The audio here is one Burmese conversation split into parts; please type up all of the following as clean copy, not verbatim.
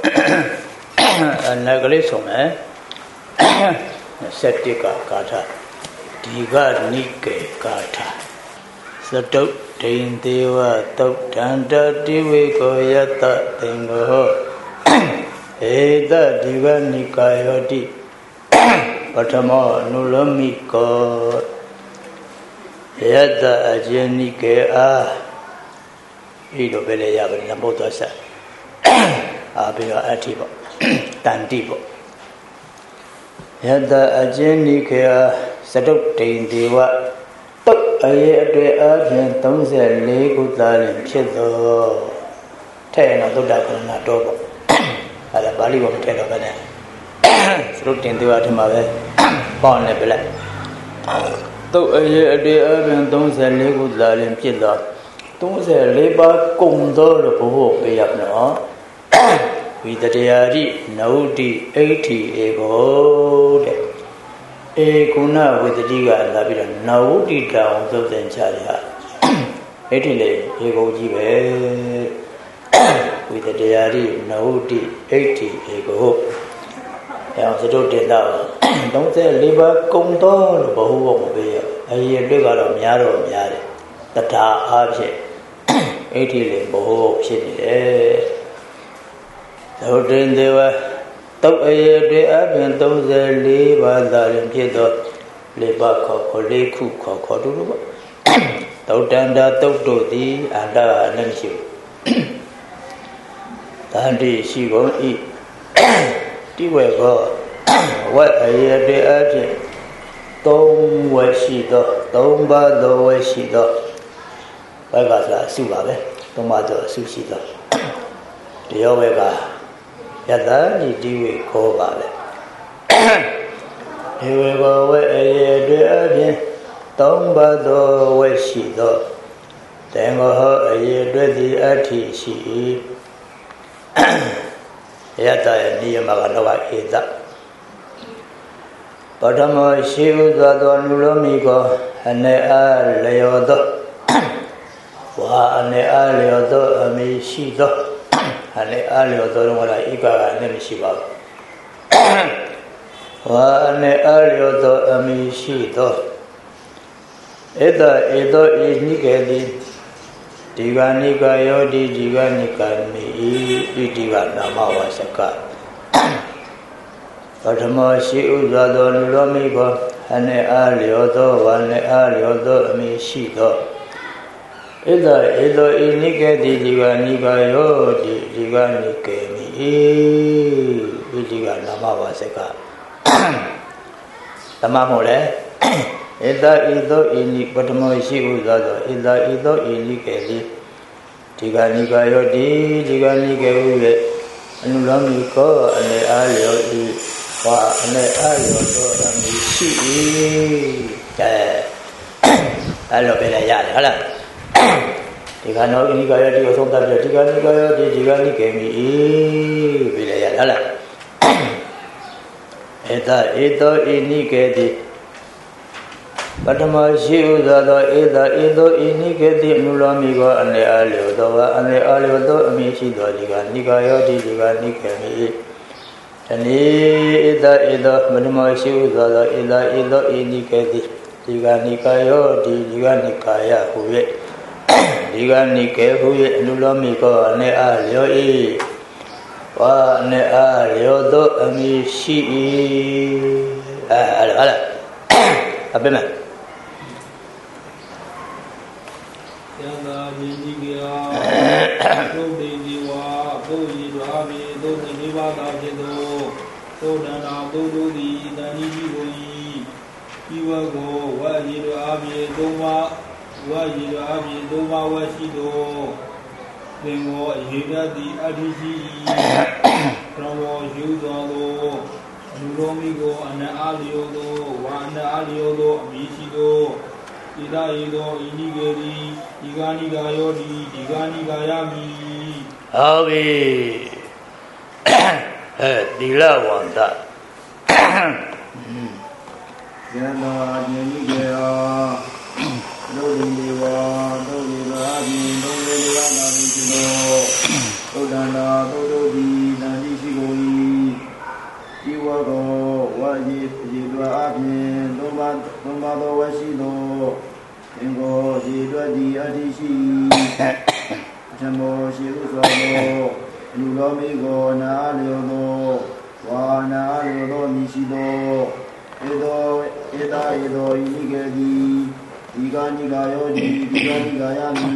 Nagale Sona Satika Kata Diga Nike Kata Sato Tain Deva Tok Tanda Diviko Yata Tingo Eda Diga Nikayoti Patama Nulamiko Yata Ajenike Ido Bele Yabri Nabotasa Abia Atibo Tantibo Yada Ajenika Satuk Tain Deva Tok Aye Abian Tonsa Lego Dalin Chedo Tana Dodakana Dobo Ada Bali of Telabana Satuk Tain Deva Timave Pon Nebula Tok Aye Abian Tonsa Lego Dalin Chedo Tonsa Leba Kundo Poho Payapno Vidayari Naudi 80 ego Eguna with the Diga Labira Naudi down to the Charia 80 ego jive with the diary Naudi 80 ego Yamato did now. Don't say Liba Kundo Boho Bay a year Liga Miaro Miare the Ta object 80 Boho Shitty. So then they were Tok Aye Abian Tonsa Liba Dalim Pido Liba Leku Kokodu Totanda Toto di Anda Nanshi Tandi she won't eat Tiwego What Aye Abian Tom Washido Tomba do Washido Bagasa Suave Tomato Sushido The Ovega Yada Diwi Kovale. He will go away a Tomba do Weshido. Then her a year ready at she Yata near Maganova is up. Patamo shield the Don Lumigo and they are Leodo. Wa and they are Leodo Amishido. And earlier don't want to eat a name Shiva. One earlier to a Mishito Edo is Nikedi Diganika Yodi Diganika me Diganama was a car. But more she was on Romigo and earlier to one earlier to Mishito. Edo inike di diganika yo di diganike mi diga nama waseka tamamole edo ini patamo shi uzado edo inike di diganika yo di diganike uye anulamiko ane alyo di wa ane alyo to ami shi allo bela yale hala Tigano ini gaya di kosong tapi tigani gaya di tigani kemi bila ya lah. Itu ini kedi. Pertama siu zado itu ini kedi mulami go ane alio do misi do tigani gaya di tigani kemi. Jadi itu pertama siu zado itu ini kedi tigani gaya di tigani gaya huye. Diganike huye Nulamiko ne alio wa ne alio do amishi ala abema Yanda jindigia do diwa do yidabi do niwada jedo do dana do di dani jiwoi iwago wa yidabi do ma Wajidu Abi Doma Washido Bengo Hidadi Adiji Pramo Judalo Nuromigo Ana Aliodo Wana Aliodo Mishido Idaido Inigeri Igani Gayodi Igani Gayami Avi Dila Wanda Yana Yenigea Dodiwa, Dodiwa, Dodiwa, Dodiwa, Dodiwa, Dodiwa, Dodiwa, ရှိဥစွာသောလူတော်မိကိုနာလျောသောဝါနာလျောသောမိရှိသောဧသောဧတာဧသောဤနိကေတိဒီကာနိကာယောတိဒီကာနိကာယမိ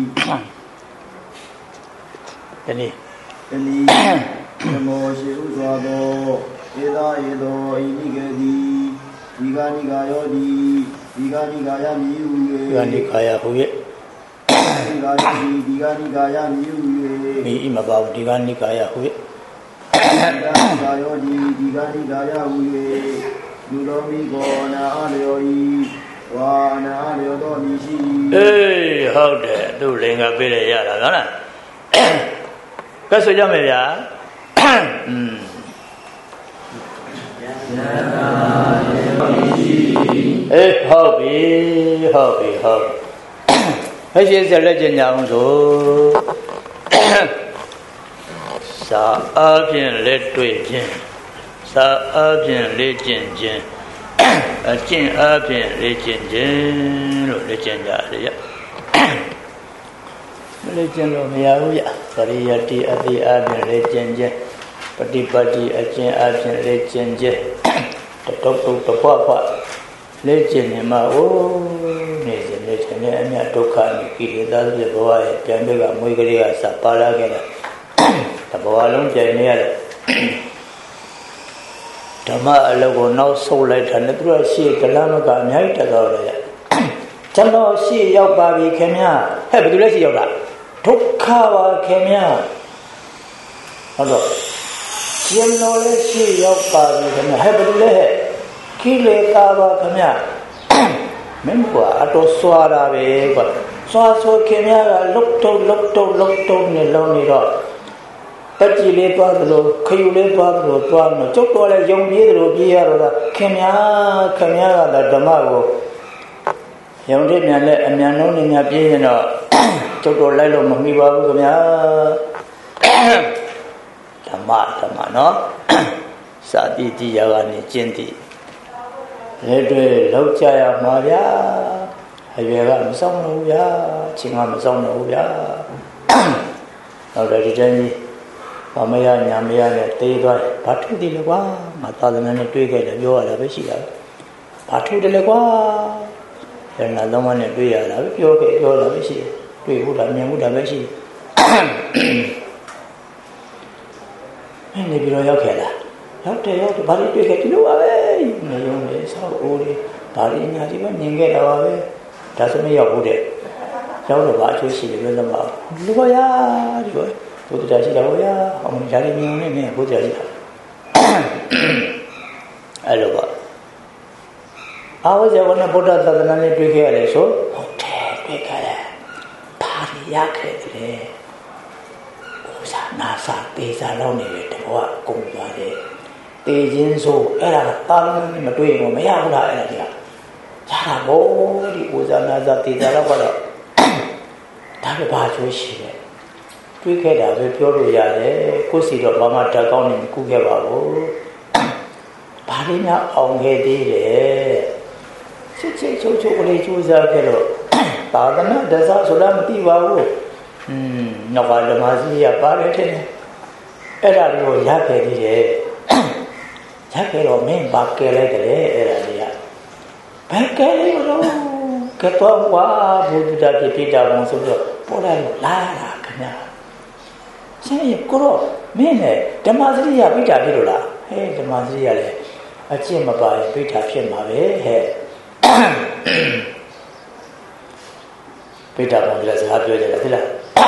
တနည်းနမောရှိဥစွာသောဧတာဧသောဤနိကေတိဒီကာနိကာယောတိဒီကာနိကာယမိဟု၍ဒီကာနိကာယဟု၍ဒီကာနိကာယမိဟု၍မိဤမပါဘူးဒီကာနိကာယဟု၍ဒီကာယောတိဒီကာနိကာယဟု၍လူတော်မိကောနာအလျောဤဝါနာအလျောသောမိရှိဟုတ်တယ်သူ့လင်္ကာပြည့်ရရတာဟုတ်လားကဲဆိုကြမယ်ဗျာဟုတ်ပြီဟဲ့ရှိစလက်ကျင်ကြအောင်ဆိုစာအပြင်လက်တွေ့ခြင်းစာအပြင်လေ့ကျင့်ခြင်းအကျင့်အပြင်လေ့ကျင့်ခြင်းလို့လေ့ကျင့်ကြရတယ်မလေ့ကျင့်လို့မရဘူးဗျပရိယတ္တိအတိအပြင်လေ့ကျင့်ခြင်းပฏิပတ်တိအကျင့်အပြင်လေ့ကျင့်ခြင်းတုတ်တပွားပွားလေ့ကျင့်နေမှာနေစဉ်လေ့ကျင့်နေအမြတ်ဒုက္ခနဲ့ကိလေသာတွေဘဝရဲ့ပြန်ပြီးကမွေးကလေးကစပါလာခဲ့တာတဘဝလုံးကြိုင်နေရတယ်ဓမ္မအလုပ်ကိုနောက်ဆုတ်လိုက်တာနဲ့သူကရှေ့ကလမ်းမကအများကြီးတက်တော့တယ်ကျွန်တော်ရှေ့ရောက်ပါပြီခင်ဗျာဟဲ့ဘယ်သူလဲရှေ့ရောက်တာဒုက္ခပါခင်ဗျာဟုတ်တော့ကျွန်တော်လည်းရှေ့ရောက်ပါပြီခင်ဗျာဟဲ့ဘယ်သူလဲဟဲ့ကိလေသာပါခင်ဗျာမင်းကအတော်စွာတာပဲကွာစွာဆိုခင်ဗျာကလုတ်တုံနဲ့လုံးနေတော့တကြည်လေးသွားသလိုခယူလေးသွားသလိုသွားတော့ကျုပ်တော်လည်းယုံပြေးသလိုပြေးရတော့ခင်ဗျာကဓမ္မကိုယုံတဲ့မြန်နဲ့အမြန်လုံးနဲ့များပြေးရင်တော့ကျုပ်တော်လိုက်လို့မမိပါဘူးခင်ဗျာဓမ္မနော်စာတိတိယာကနေကျင့်တိလက်တွေလောက်ကြရမှာဗျာအရွယ်ကမဆောင်တော့ဘူးဗျာချင်းကမဆောင်တော့ဘူးဗျာတော့ဒီတိုင်းကြီးဘာမရညာမရနဲ့တေးသွားဘာထုတယ်လဲကွာငါသာသနာနဲ့တွေ့ခဲ့တယ်ပြောရတာပဲရှိတာဘာထုတယ်လဲကွာရဏလုံးမနဲ့တွေ့ရတာပဲပြောတာပဲရှိတယ်တွေ့ဖို့တာမြင်ဖို့တာပဲရှိတယ်နေပြီးတော့ရောက်ခဲ့လားရောက်တယ်ဘာလို့တွေ့ခဲ့ဒီလိုပါပဲနေရုံနဲ့ဆောက်အိုးလေးဒါလေးအများကြီးပဲမြင်ခဲ့တာပါပဲဒါဆိုမရောက်ဘူးတဲ့ရောက်တော့ဘာအကျိုးရှိတယ်ပြောသမှာလူပါရဒီကောဘုဒ္ဓတရားရှိတာဗျာအမှန်တရားမြင်နေနေဘုဒ္ဓတရားရှိတာအဲ့လိုပါအာဝဇ္ဇဝနဗုဒ္ဓသာသနာနဲ့တွေ့ခဲ့ရတယ်ဆိုဟုတ်တယ်တွေ့ခဲ့တယ်ဘာရခဲ့တယ်ဥစ္စာနာစာပေစာလောက်နေတယ်တဘောကကုန်သွားတယ်တေခြင်းဆိုအဲ့ဒါတာလနဲ့မတွေ့ရင်မရဘူးလားအဲ့ဒါကြီးရတာဘို့ဒီဥစ္စာနာစာပေစာလောက်ကတော့ဒါပဲဘာကျိုးရှိလဲတွေးခဲ့တာပဲပြောလို့ရတယ်ကိုယ်စီတော့ဘာမှတက်ကောင်းနေမကူခဲ့ပါဘူးဘာလေးများအောင်ခဲ့သေးတယ်ချစ်ချုပ်ကလေးကြိုးစားခဲ့တော့သာသနာဒသဆိုတာမသိပါဘူးနောက်ကဓမ္မစီရပါတယ်တဲ့အဲ့ဒါလေးကိုရခဲ့သေးတယ်ရခဲ့တော့မင်းဘာကဲလိုက်တယ်အဲ့ဒါလေးကဘယ်ကဲလိုက်လို့ကတော့ဝါဘုဒ္ဓတာပြည့်တာဘုံဆိုတော့ပေါ်လာလာခင်ဗျာချင်းကိုတော့မင်းနဲ့ဓမ္မစရိယပိဋ္ဌာဖြစ်လို့လားဟဲ့ဓမ္မစရိယလည်းအကျင့်မပါရင်ပိဋ္ဌာဖြစ်မှာပဲဟဲ့ပိဋ္ဌာဘုံကစကားပြောကြတယ်သိလား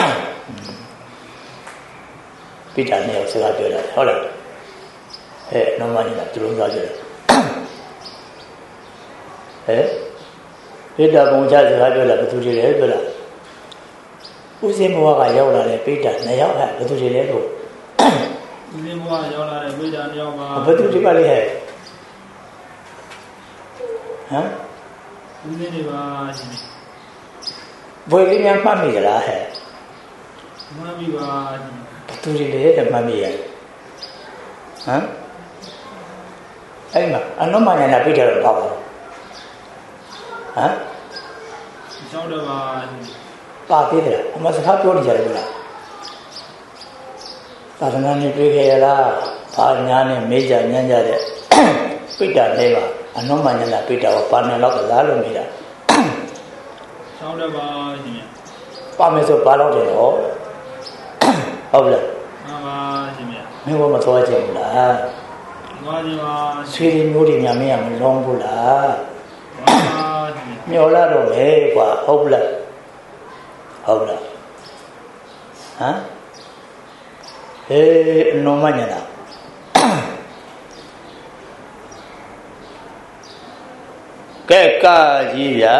ပိဋ္ဌာနဲ့စကားပြောကြတယ်ဟုတ်လားဟဲ့နောင်မကြီးကသူလုံးသွားကြတယ်ဟဲ့ပိဋ္ဌာဘုံချစကားပြောလာဘယ်သူတွေလဲပြောလားဦးစင်းဘဝကရောက်လာတဲ့ပိဋ္ဌာနှစ်ယောက်ဟဲ့ဘယ်သူတွေလဲလို့ဦးစင်းဘဝရောက်လာတဲ့ပိဋ္ဌာနှစ်ယောက်ပါဘယ်သူတွေပါလဲဟဲ့ဟမ်ဦးစင်းတွေပါဘယ်လေးများမှတ်မိကြလားဟဲ့မှတ်မိပါဘယ်သူတွေလဲတဲ့မှတ်မိရဟမ်အဲ့မှာအနုမညာနာပိဋ္ဌာတော့ပါပါဟမ်ကျောင်းတော်ပါပါသေးတယ်အမစကားပြောနေကြတယ်ဘုရားသာသနာ့နဲ့တွေ့ခဲ့ရလားဘာညာနဲ့မေးကြညံ့ကြတဲ့ပိဋကလေးပါအနှောမှညလာပိဋကကပါနေတော့လားလို့မေးတာဆောင်းတယ်ပါရှင်ဗျပါမယ်ဆိုပါတော့တယ်တော့ဟုတ်လားမှန်ပါရှင်ဗျမင်းကမသွားကြဘူးလားသွားကြပါဆွေးမျိုးတွေများမင်းကမလုံးဘူးလားမှန်ပါရှင်မျောလာတော့ပဲကွာဟုတ်လားဟုတ်လားဟမ်အနှောမှညလာကဲကကြီးဗျာ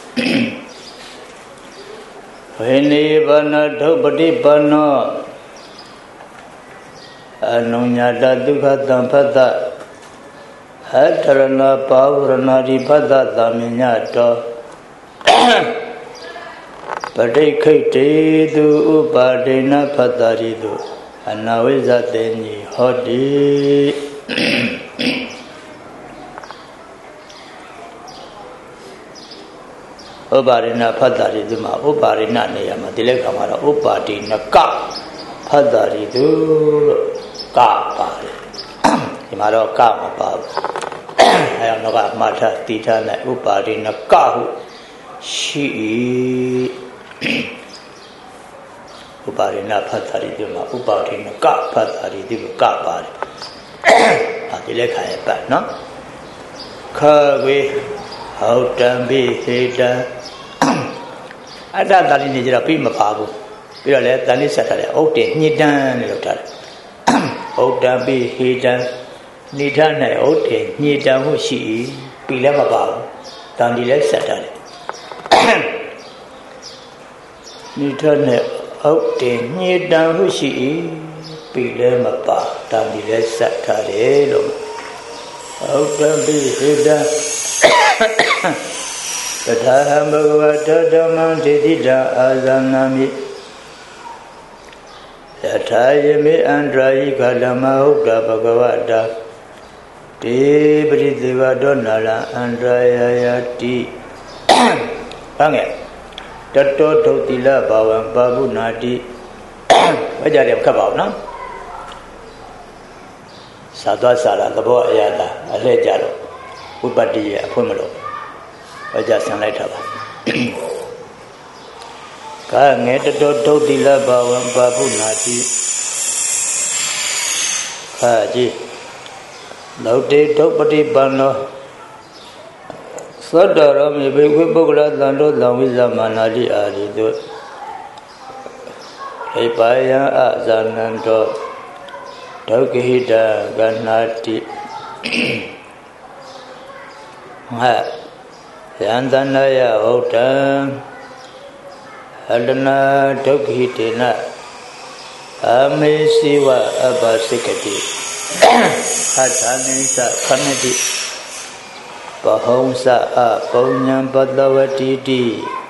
ဝိနိဗ္ဗာန်ဒုပတိပန္နောအနုညတဒုက္ခတံဖတ္တအထရဏပါဝရဏတိဖတ္တသမညတောပဋိခိတ်တေသူဥပါဒေနဖတ္တရိတုအနဝိဇ္ဇတေညိဟောတိဥပါရိဏဖတ်တာရီသူမှာဥပါရိဏနေရာမှာဒီလက်ခါမှာတော့ဥပါတိနကဖတ်တာရီသူလို့ကပါတယ်ဒီမှာတော့ကမပါဘူးအဲတော့ကမှားထားတည်ထားလိုက်ဥပါရိဏကဟုရှိဥပါရိဏဖတ်တာရီသူမှာဥပါရိဏကဖတ်တာရီသူကပါတယ်ဒီလက်ခါရဲ့ပတ်နော်ခဝေဟောတံပိဟေတံအတ္တတာလိနေကြတော့ပြီးမပါဘူးပြီးတော့လည်းတန်လေးဆက်ထားတယ်ဥဒ္ဒေညှိတန်းလို့လုပ်ထားတယ်ဥဒ္ဒံပိဟေတံနိထ၌ဥဒ္ဒေညှိတန်းမှုရှိ၏ပြီးလည်းမပါဘူးတန်ဒီလည်းဆက်ထားတယ်နိထ၌ဥဒ္ဒေညှိတန်းမှုရှိ၏ပြီးလည်းမပါတန်ဒီလည်းဆက်ထားတယ်လို့ဥဒ္ဒံပိဟေတံတထာဟံဘဂဝတဓမ္မံဒိဋ္ဌိတအာဇာနာမိယထာယမေအန္တရာယိကလမဟုတ်တာဘဂဝတာတေပရိသေဝဒေါနာလအန္တရာယတိဘာငယ်တတောဒုတိလဘာဝံပါပုနာတိဝကြတယ်ခက်ပါဘူးနော်သာသွားစာလာသဘောအရာတာအလှည့်ကြတော့ဥပတ္တိရဲ့အဖွင့်မလို့ဝကြဆန်လိုက်တာပါကငယ်တတောဒုတိလဘာဝံပါပုနာတိခါကြီးလောတေဒုပတိပန္နောသောတရောမိဘေခွေပုဂ္ဂလသံတော်သံဝိဇမာနာတိအာရိတုဧပါယံအဇာနန္တောဒုက္ခိတကနာတိငါယန္တနာယဟုတ်တံအတနာဒုက္ခိတေနအမေစီဝအပစိကတိအထာနိသခဏတိပဟုံစအပုံညာပတဝတိတိ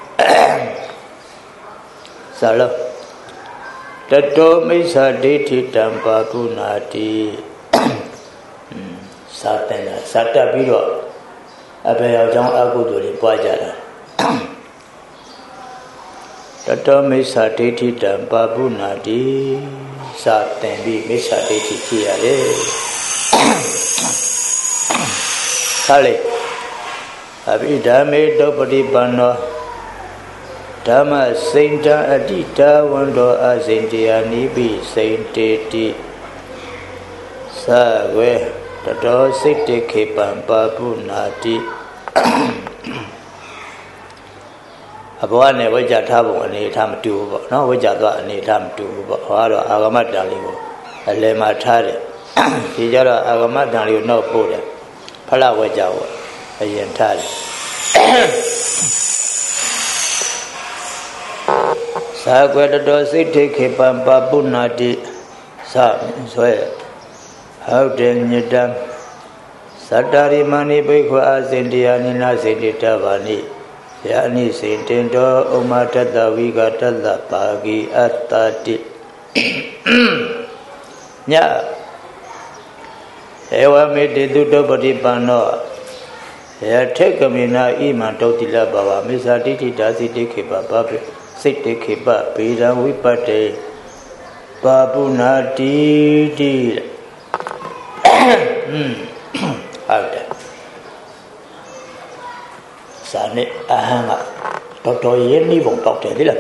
ဇာလောတတောမိစ္ဆာဒိဋ္ဌိတံပါပုနာတိစာတယ်လားစာတတ်ပြီးတော့အဘေရောကြောင့်အကုသိုလ်တွေပွားကြတာတတောမိစ္ဆာဒိဋ္ဌိတံပါပုနာတိစာတယ်ပြီးမိစ္ဆာဒိဋ္ဌိဖြစ်ရတယ်ခါလေအဘိဓမ္မေတောပฏิပန္နောဓမ္မစိန်တံအတိတဝန္တောအစိန်တယာနိပိစိန်တေတိသဝေတတောစိတ်တေခေပံပါပုနာတိအဘောနဲ့ဝိကြထားပုံအနေထားမတူဘူးပေါ့နော်ဝိကြသွားအနေထားမတူဘူးပေါ့ဟောတော့အာဂမတန်လေးကိုအလယ်မှာထားတယ်ဒီကြတော့အာဂမတန်လေးကိုနောက်ပို့တယ်ဖလဝိကြကိုအရင်ထားတယ်သာကွယ်တတော်စိတ်ထိခေပံပါပုနာတိသဆွဲဟုတ်တယ်ညတံသတ္တရိမဏိဘိက္ခအာစင်တရားနိနာစေတိတဗာနိယာနိစေတင်တောဥမတတဝိကတတပါဂိအတ္တတိညဧဝမေတေတုတောပฏิပန္နောယထေကမေနာဣမံဒုတိလဘဝမေဇာတိတိဒါစီတိခေပပပိစိတ်တေခေပပေရံဝိပတ္တေ Babunati ada sana ahanga doktor ini bung doktor ni lah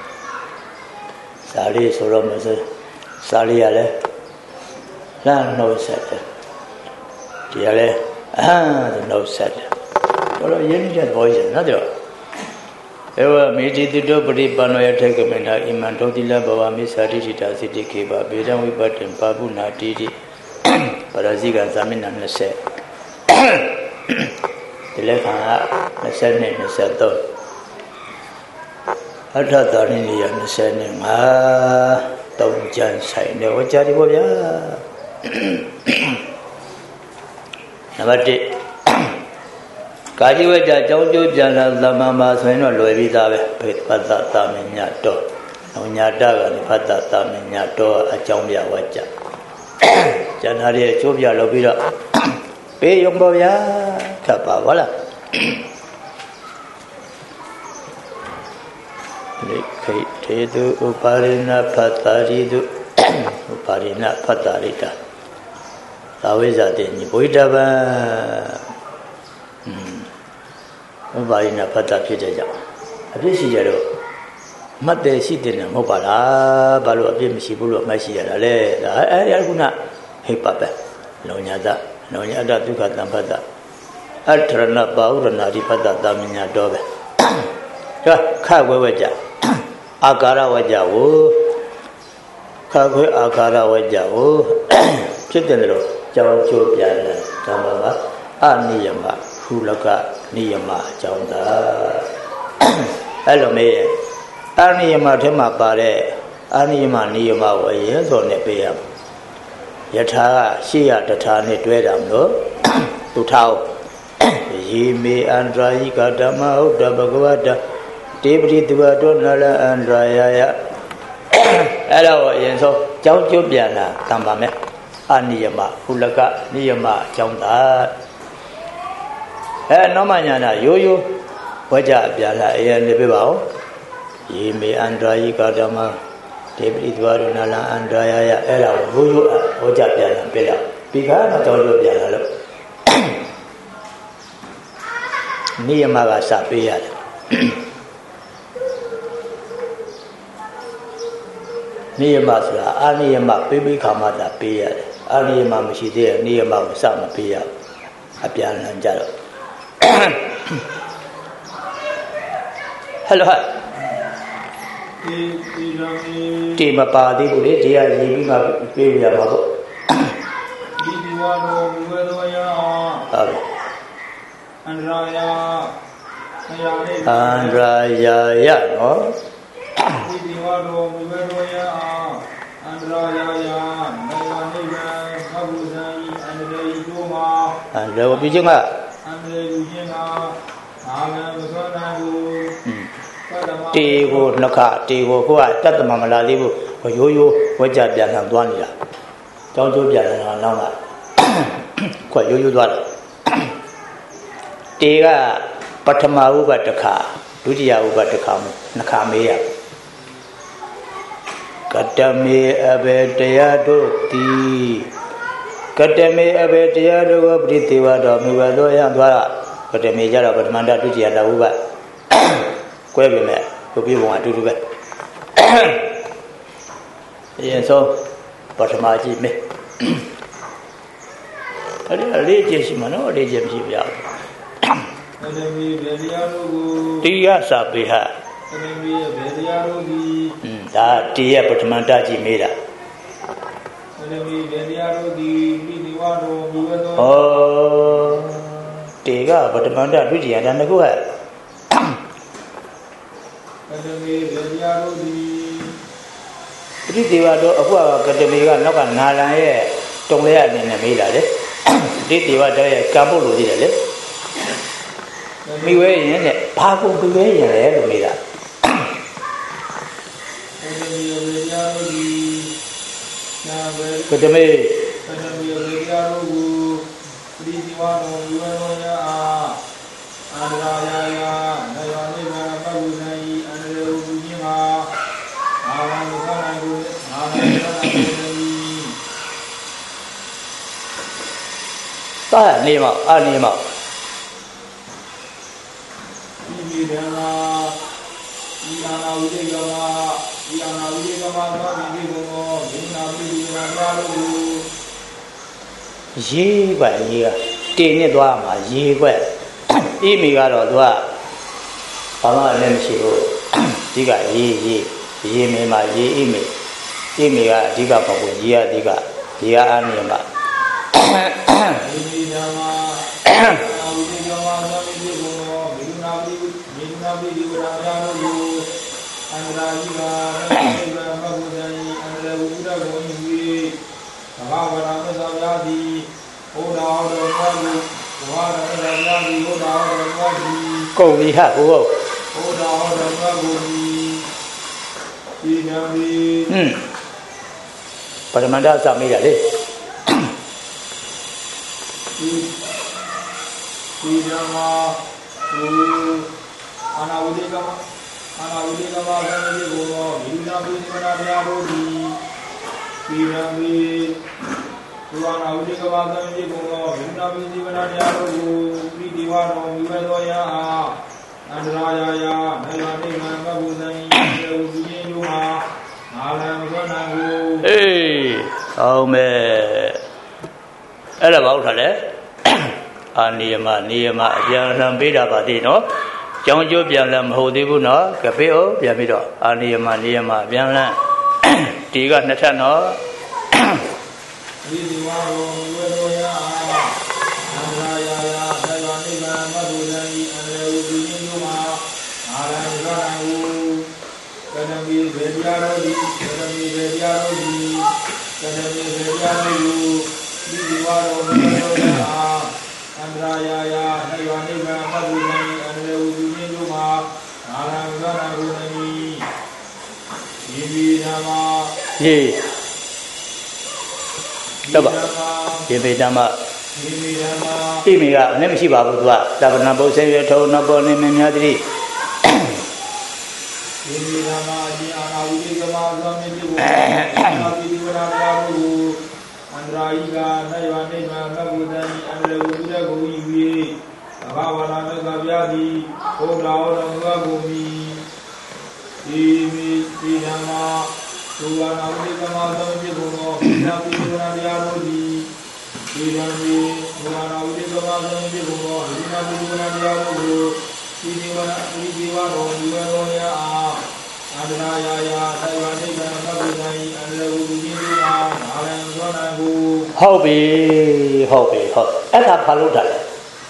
sali suruh masa sali ada lah no set dia le no set kalau ini dia voice nak dia ewa meji tu do beri pano ya thek mena iman do dila bawa mi sari dita siti keba bedan wipatin babunati di Parasika Zamina Nase Telekana Nasane Nasato Atatarini Nasane Don't Jan Sai Never Jariboya Navati Kajiwaja Jojo Jana Lamama Seno Loevita Pata Taminato Nonyata Pata Taminato Ajambia Waja Janari Chubia Lobira Pay Yomboya Kapa Walla Tedu Uparina Pataridu Uparina Patarita Tawiza de Nibuitaba Uparina Patapita Abishijaro Mate Sidina Mobala Balu Abimishibulu Mashia Le Ayaguna Hipapa Nonyada Nonyada Dukatampada Altrana Baurana Ripada Damina Dobe Kawaja Agara Wajawo Kawe Agara Wajawo Chitendro Jawacho Yana Tamava Aniyama Hulaka Niyama Jaunda Hello me Aniyama Tema Pare Aniyama Niyama Waye Zone Payam Yata Shia Tatani Dwedam Tutao Yimi Andrai Kadama Uda Bhagavata Debri Duato Nala Andraya Hello Yenso Chau Chubiana Tambame Aniyama Hulaka Niyama Jaunda No Manana Yoyo Waja Biala and Bibao Yimi Andrai Kadama Debri Duato Nala Andraya Ella Huyu Oja Biala Bella Pigana Toyo Biala Niyamaga Sapia Niyamasla Aniyama Bibi Kamada Pia Aniyama Mishide Niyama Sama Pia Apian Jalo Hello Tima Padi Budi Dia Yima Pia Mabo Andraya no Andra Bijunga Tigo Naka Tigo Hua Tatamala Libu Yoyo Waja Bian Duania Jojo Bian Lama Quite Yoyo Dwala Tiga Patama Ubataka Dudia Ubatakamu Nakamea Katame Abedaya Dokti Katame Abedaya Dobritiwa Domiwado Yandwara Katame Jara Patmanda Dudia Uba Quebime who people want to do that. And so Patamaji me a legend Mano legend Tia Sabiha that Tia Patamandaji made up. Oh, Tiga Patamanda Duji and the go ahead. Divado of Catamiga Noka Nala, Tonga in the Mila. Did Divado Kabulu did it? We were in it, Paco Beway and Mila. Catame နေမောက်နေမောက်ဒီဓမ္မဤအာနာဝိတေကမဤအာနာဝိတေကမသောမိဒီဘောမိနာပိဒီနာများလို့ရေးကွရေးကတင်နဲ့သွားမှာရေးကွအေးမိကတော့သူကဘာမှလည်းမရှိဘူးဒီကရေးမင်းမှာရေးအေးမိကအဓိကပေါ့ကိုရေးကအဓိကရေးကအားနေမှာဒီဓမ္မအာဝိတေကမသောမိဒီဘောမိနာပိဒီဝရမယာလို့အန္တရာကြီးကနိဗ္ဗာန်မဘုဒ္ဓံအန္တရာဝုဒ္ဓကိုမြည်ပြီးဘာဝနာမသောရာတိဘုရားတော်မြတ်ကိုဘာဝနာမသောရာတိဘုရားတော်မြတ်ကိုကုန်ပြီဟာဘုရားတော်မြတ်ကိုဒီနံဒီပရမန္တစမေးတာလေဒီဓမ္မအာနာဝိတေကမအာနာဝိတေကမသံဃေကိုမိနာပိစိမနာတရားတို့ဒီနံဒီသူအာနာဝိတေကမသံဃေကိုမိနာပိစိမနာတရားတို့ကိုပိဒီဝါတော်မိဘတော်ရာအန္တရာယာယာနေဝနိမံဘဘုဇံယေဝုတိယုဟာနာလံမသောနာကိုအေးအောင်မဲ့အဲ့ဒါဘာလို့ထားလဲအာနိယမနိယမအပြန်လှန်ပေးတာပါသေးနော်ကျောင်းကျိုးပြန်လှန်မဟုတ်သေးဘူးနော်ကပေးအောင်ပြန်ပြီးတော့အာနိယမနိယမပြန်လှန်ဒီကနှစ်ထပ်နော်ဒီဒီဝါရောဝေရောယာအန္တရာယာယာသေဝနိဗ္ဗာန်မဘုဇံဤအန္တရာဝုတိယုမှာအာရံဇာနဟုကနမီဘေပြာရောဒီကနမီဘေပြာရောဒီကနမီဘေပြာရောဒီဒီဝါရောဝေရောယာအန္တရာယာယာသေဝနိဗ္ဗာန်မဘုဇံဤအန္တရာဝုတိယုမှာအာရံဇာနဟုနမီဒီဒီဓမ္မယေတော့ပါယေဗေဓမ္မဣမိကအနဲ့မရှိပါဘူးသူကသဗ္ဗနာပု္ပ္ပစေရထုံနဘောနေမများတိဒီဓမ္မအကျအာနာဝိတေကမသောမိတိကိုအာပိဒီဝရပြာဟုအန္တရာယိကနေဝနိမံဘဘုဒ္ဓံအန္တရဝုဒ္ဓကိုဤဝေဘာဝနာမေကဗျာတိဘုရားတော်မူကိုမိဒီဓမ္မသူအာနာဝိတေကမသောမိတိကိုအာပိဒီဝရပြာဟုဒီဓမ္မေဘုရားဝိတေကမသောမိတိကိုဒီနာပိဒီဝရပြာဟုဒီဒီဝတော်ဒီဝတော်ရာအန္တရာယာယာသေဝနိဗ္ဗာန်မဘုဇံဤအန္တရာဝုတိယုမှာအာရံသောနာကိုဟုတ်ပြီအဲ့ဒါဘာလို့တာလဲ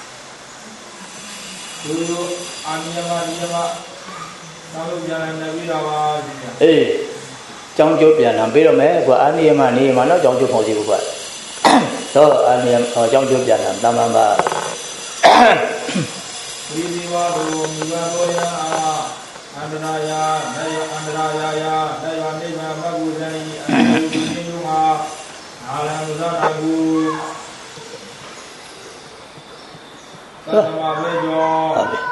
သူအာနိယမနိယမသာလို့ပြန်လာနေပြီးတော့ပါအေးကျောင်းကျိုးပြန်လာပြီးတော့မယ်ကွာအာနိယမနိယမတော့ကျောင်းကျိုးမဟုတ်သေးဘူးကွာတော့အာနိယမကျောင်းကျိုးပြန်လာတမ္ပန်ပါဒီဒီဝါတော်မိဘတော်ရာအန္တရာယာနေအန္တရာယာယာသေဝနိဗ္ဗာန်မဘုဇံဤအန္တရာဝုတိယုမှာအာရံဇာနာကိုကသမဘေကျော်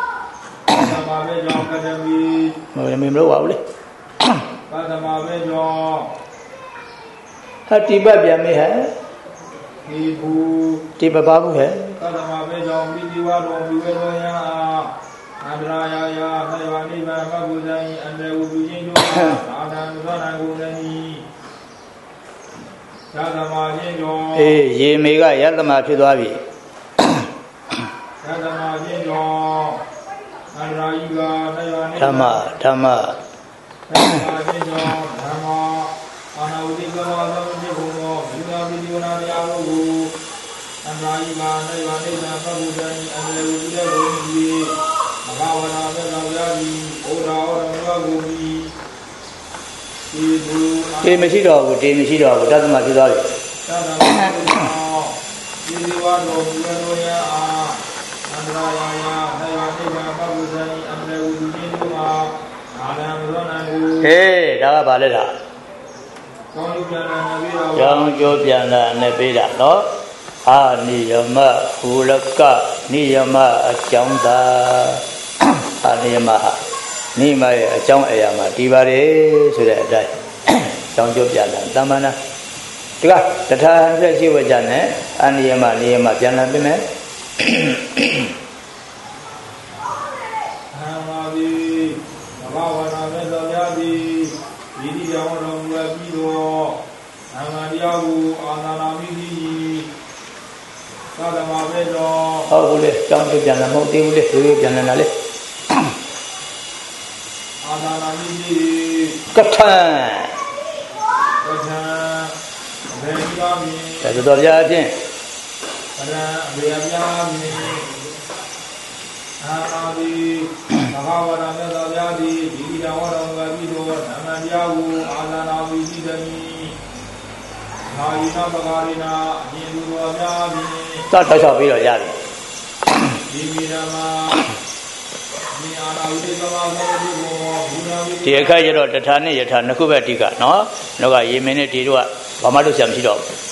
ကတမီမမလို့ပါဘူးလေကသမဘေကျော်ဟာတိပတ်ပြန်မေးဟဲ့ဒီဘူတိပပါဘူးဟဲ့ကသမဘေကျော်မိဒီဝါတော်မိဝေတော်ရာအန္တရာယာယာသေဝနိဗ္ဗာန်မဘုဇံဤအန္တရာဝုတိယုမှာအာရံဇာနာကိုလည်းသာသမချင်းကျော်အေးရေမေကယသမဖြစ်သွားပြီသာသမချင်းကျော်အန္တရာယိကသေဝနိဗ္ဗာန်ဓမ္မသာသမချင်းကျော်ဓမ္မအာနာဝတိကဝါသောတိဘုံသောမိဂာပိဒီဝနာတရားတို့ကိုအန္တရာယိကသေဝနိဗ္ဗာန်မဘုဇံဤအန္တရာဝုတိယကိုမြည်ဘာဝနာမေကဗျာတိဘုရားတော်မူကိုမိတေမရှိတော့ဘူးတသမဖြစ်သွားပြီသတ္တမဒီဒီဝါတော်မူတော်ရာအန္တရာယာယာသေဝနိဗ္ဗာန်မဘုဇံဤအန္တရာဝုတိယုမှာအာရံသောနာကိုဟေးဒါကဘာလဲဒါကျောင်းကျိုးပြန်လာနေပြီးတော့ကျောင်းကျိုးပြန်လာနေပြီးတာနော်အာနိယမဟူလကနိယမအကြောင်းသာအာနိယမဟာနိမရဲ့အကြောင်းအရာမှာတည်ပါတယ်ဆိုတဲ့အတိုင်းကျောင်းကျိုးပြန်လာတမ္မနာကဒီကတထာဆက်ရှိဝကြနဲ့အနိယမနိယမပြန်လာပြီမယ်ဘာဝနာမေသောဗျာတိဒီတိယောတော်မူပြီးတော့အမှန်တရားကိုအာသာနာမိသည်သာသမာပဲတော်ဟုတ်ဘူးလေကြောင်းပြန်လာမဟုတ်သေးဘူးလေဒီပြန်လာလေအာသာနာမိသည်ကထံဘယ်ပါမည်ဒါတော်ဗျာအချင်းဘယ်ပါမည်အာသာတိဘာဝနာမေသောဗျာတိဒီတိယောတော်မူပြီးတော့အမှန်တရားကိုအာသာနာမိသည်တည်းနာယိနာပဂါရိနာအရင်လူတော်များပြီတောက်ချောက်ပြီးတော့ရပြီဒီမိဓမ္မာဒီအာနာဝိတေကမသောတိဘောဘုရားဝိဒီအခါကျတော့တထာနဲ့ယထာနှစ်ခုပဲအဓိကနော်နောက်ကရေမင်းနဲ့ဒီတို့ကဘာမှလုပ်ဆရာမရှိတော့ဘူး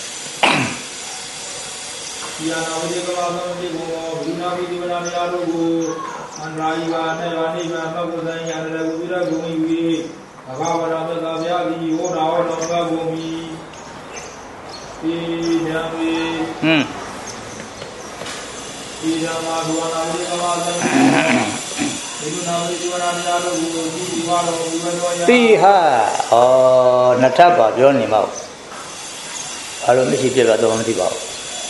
ဒီအာနာဝိတေကမသောတိဘောဘုရားဝိတေဝနာတရားတို့ကိုအန္တရာယကနဲ့ဗာနိဗ္ဗာန်မဂ္ဂဇံယန္တရဝိရဂုံဤဘဂဝရမေသာဗျာတိဟောတာဟောတော်မူကုန်ပြီဒီဓမ္မေဒီဓမ္မာဒုဝနာဝိကမသံဒီဒုနာဝိဒုဝနာတရားတို့ကိုဒီဝါတော်ဘုရားတော်ရာတိဟာနှစ်ထပ်ပါပြောနေမှာဘာလို့မရှိပြတော့မသိပါဘူး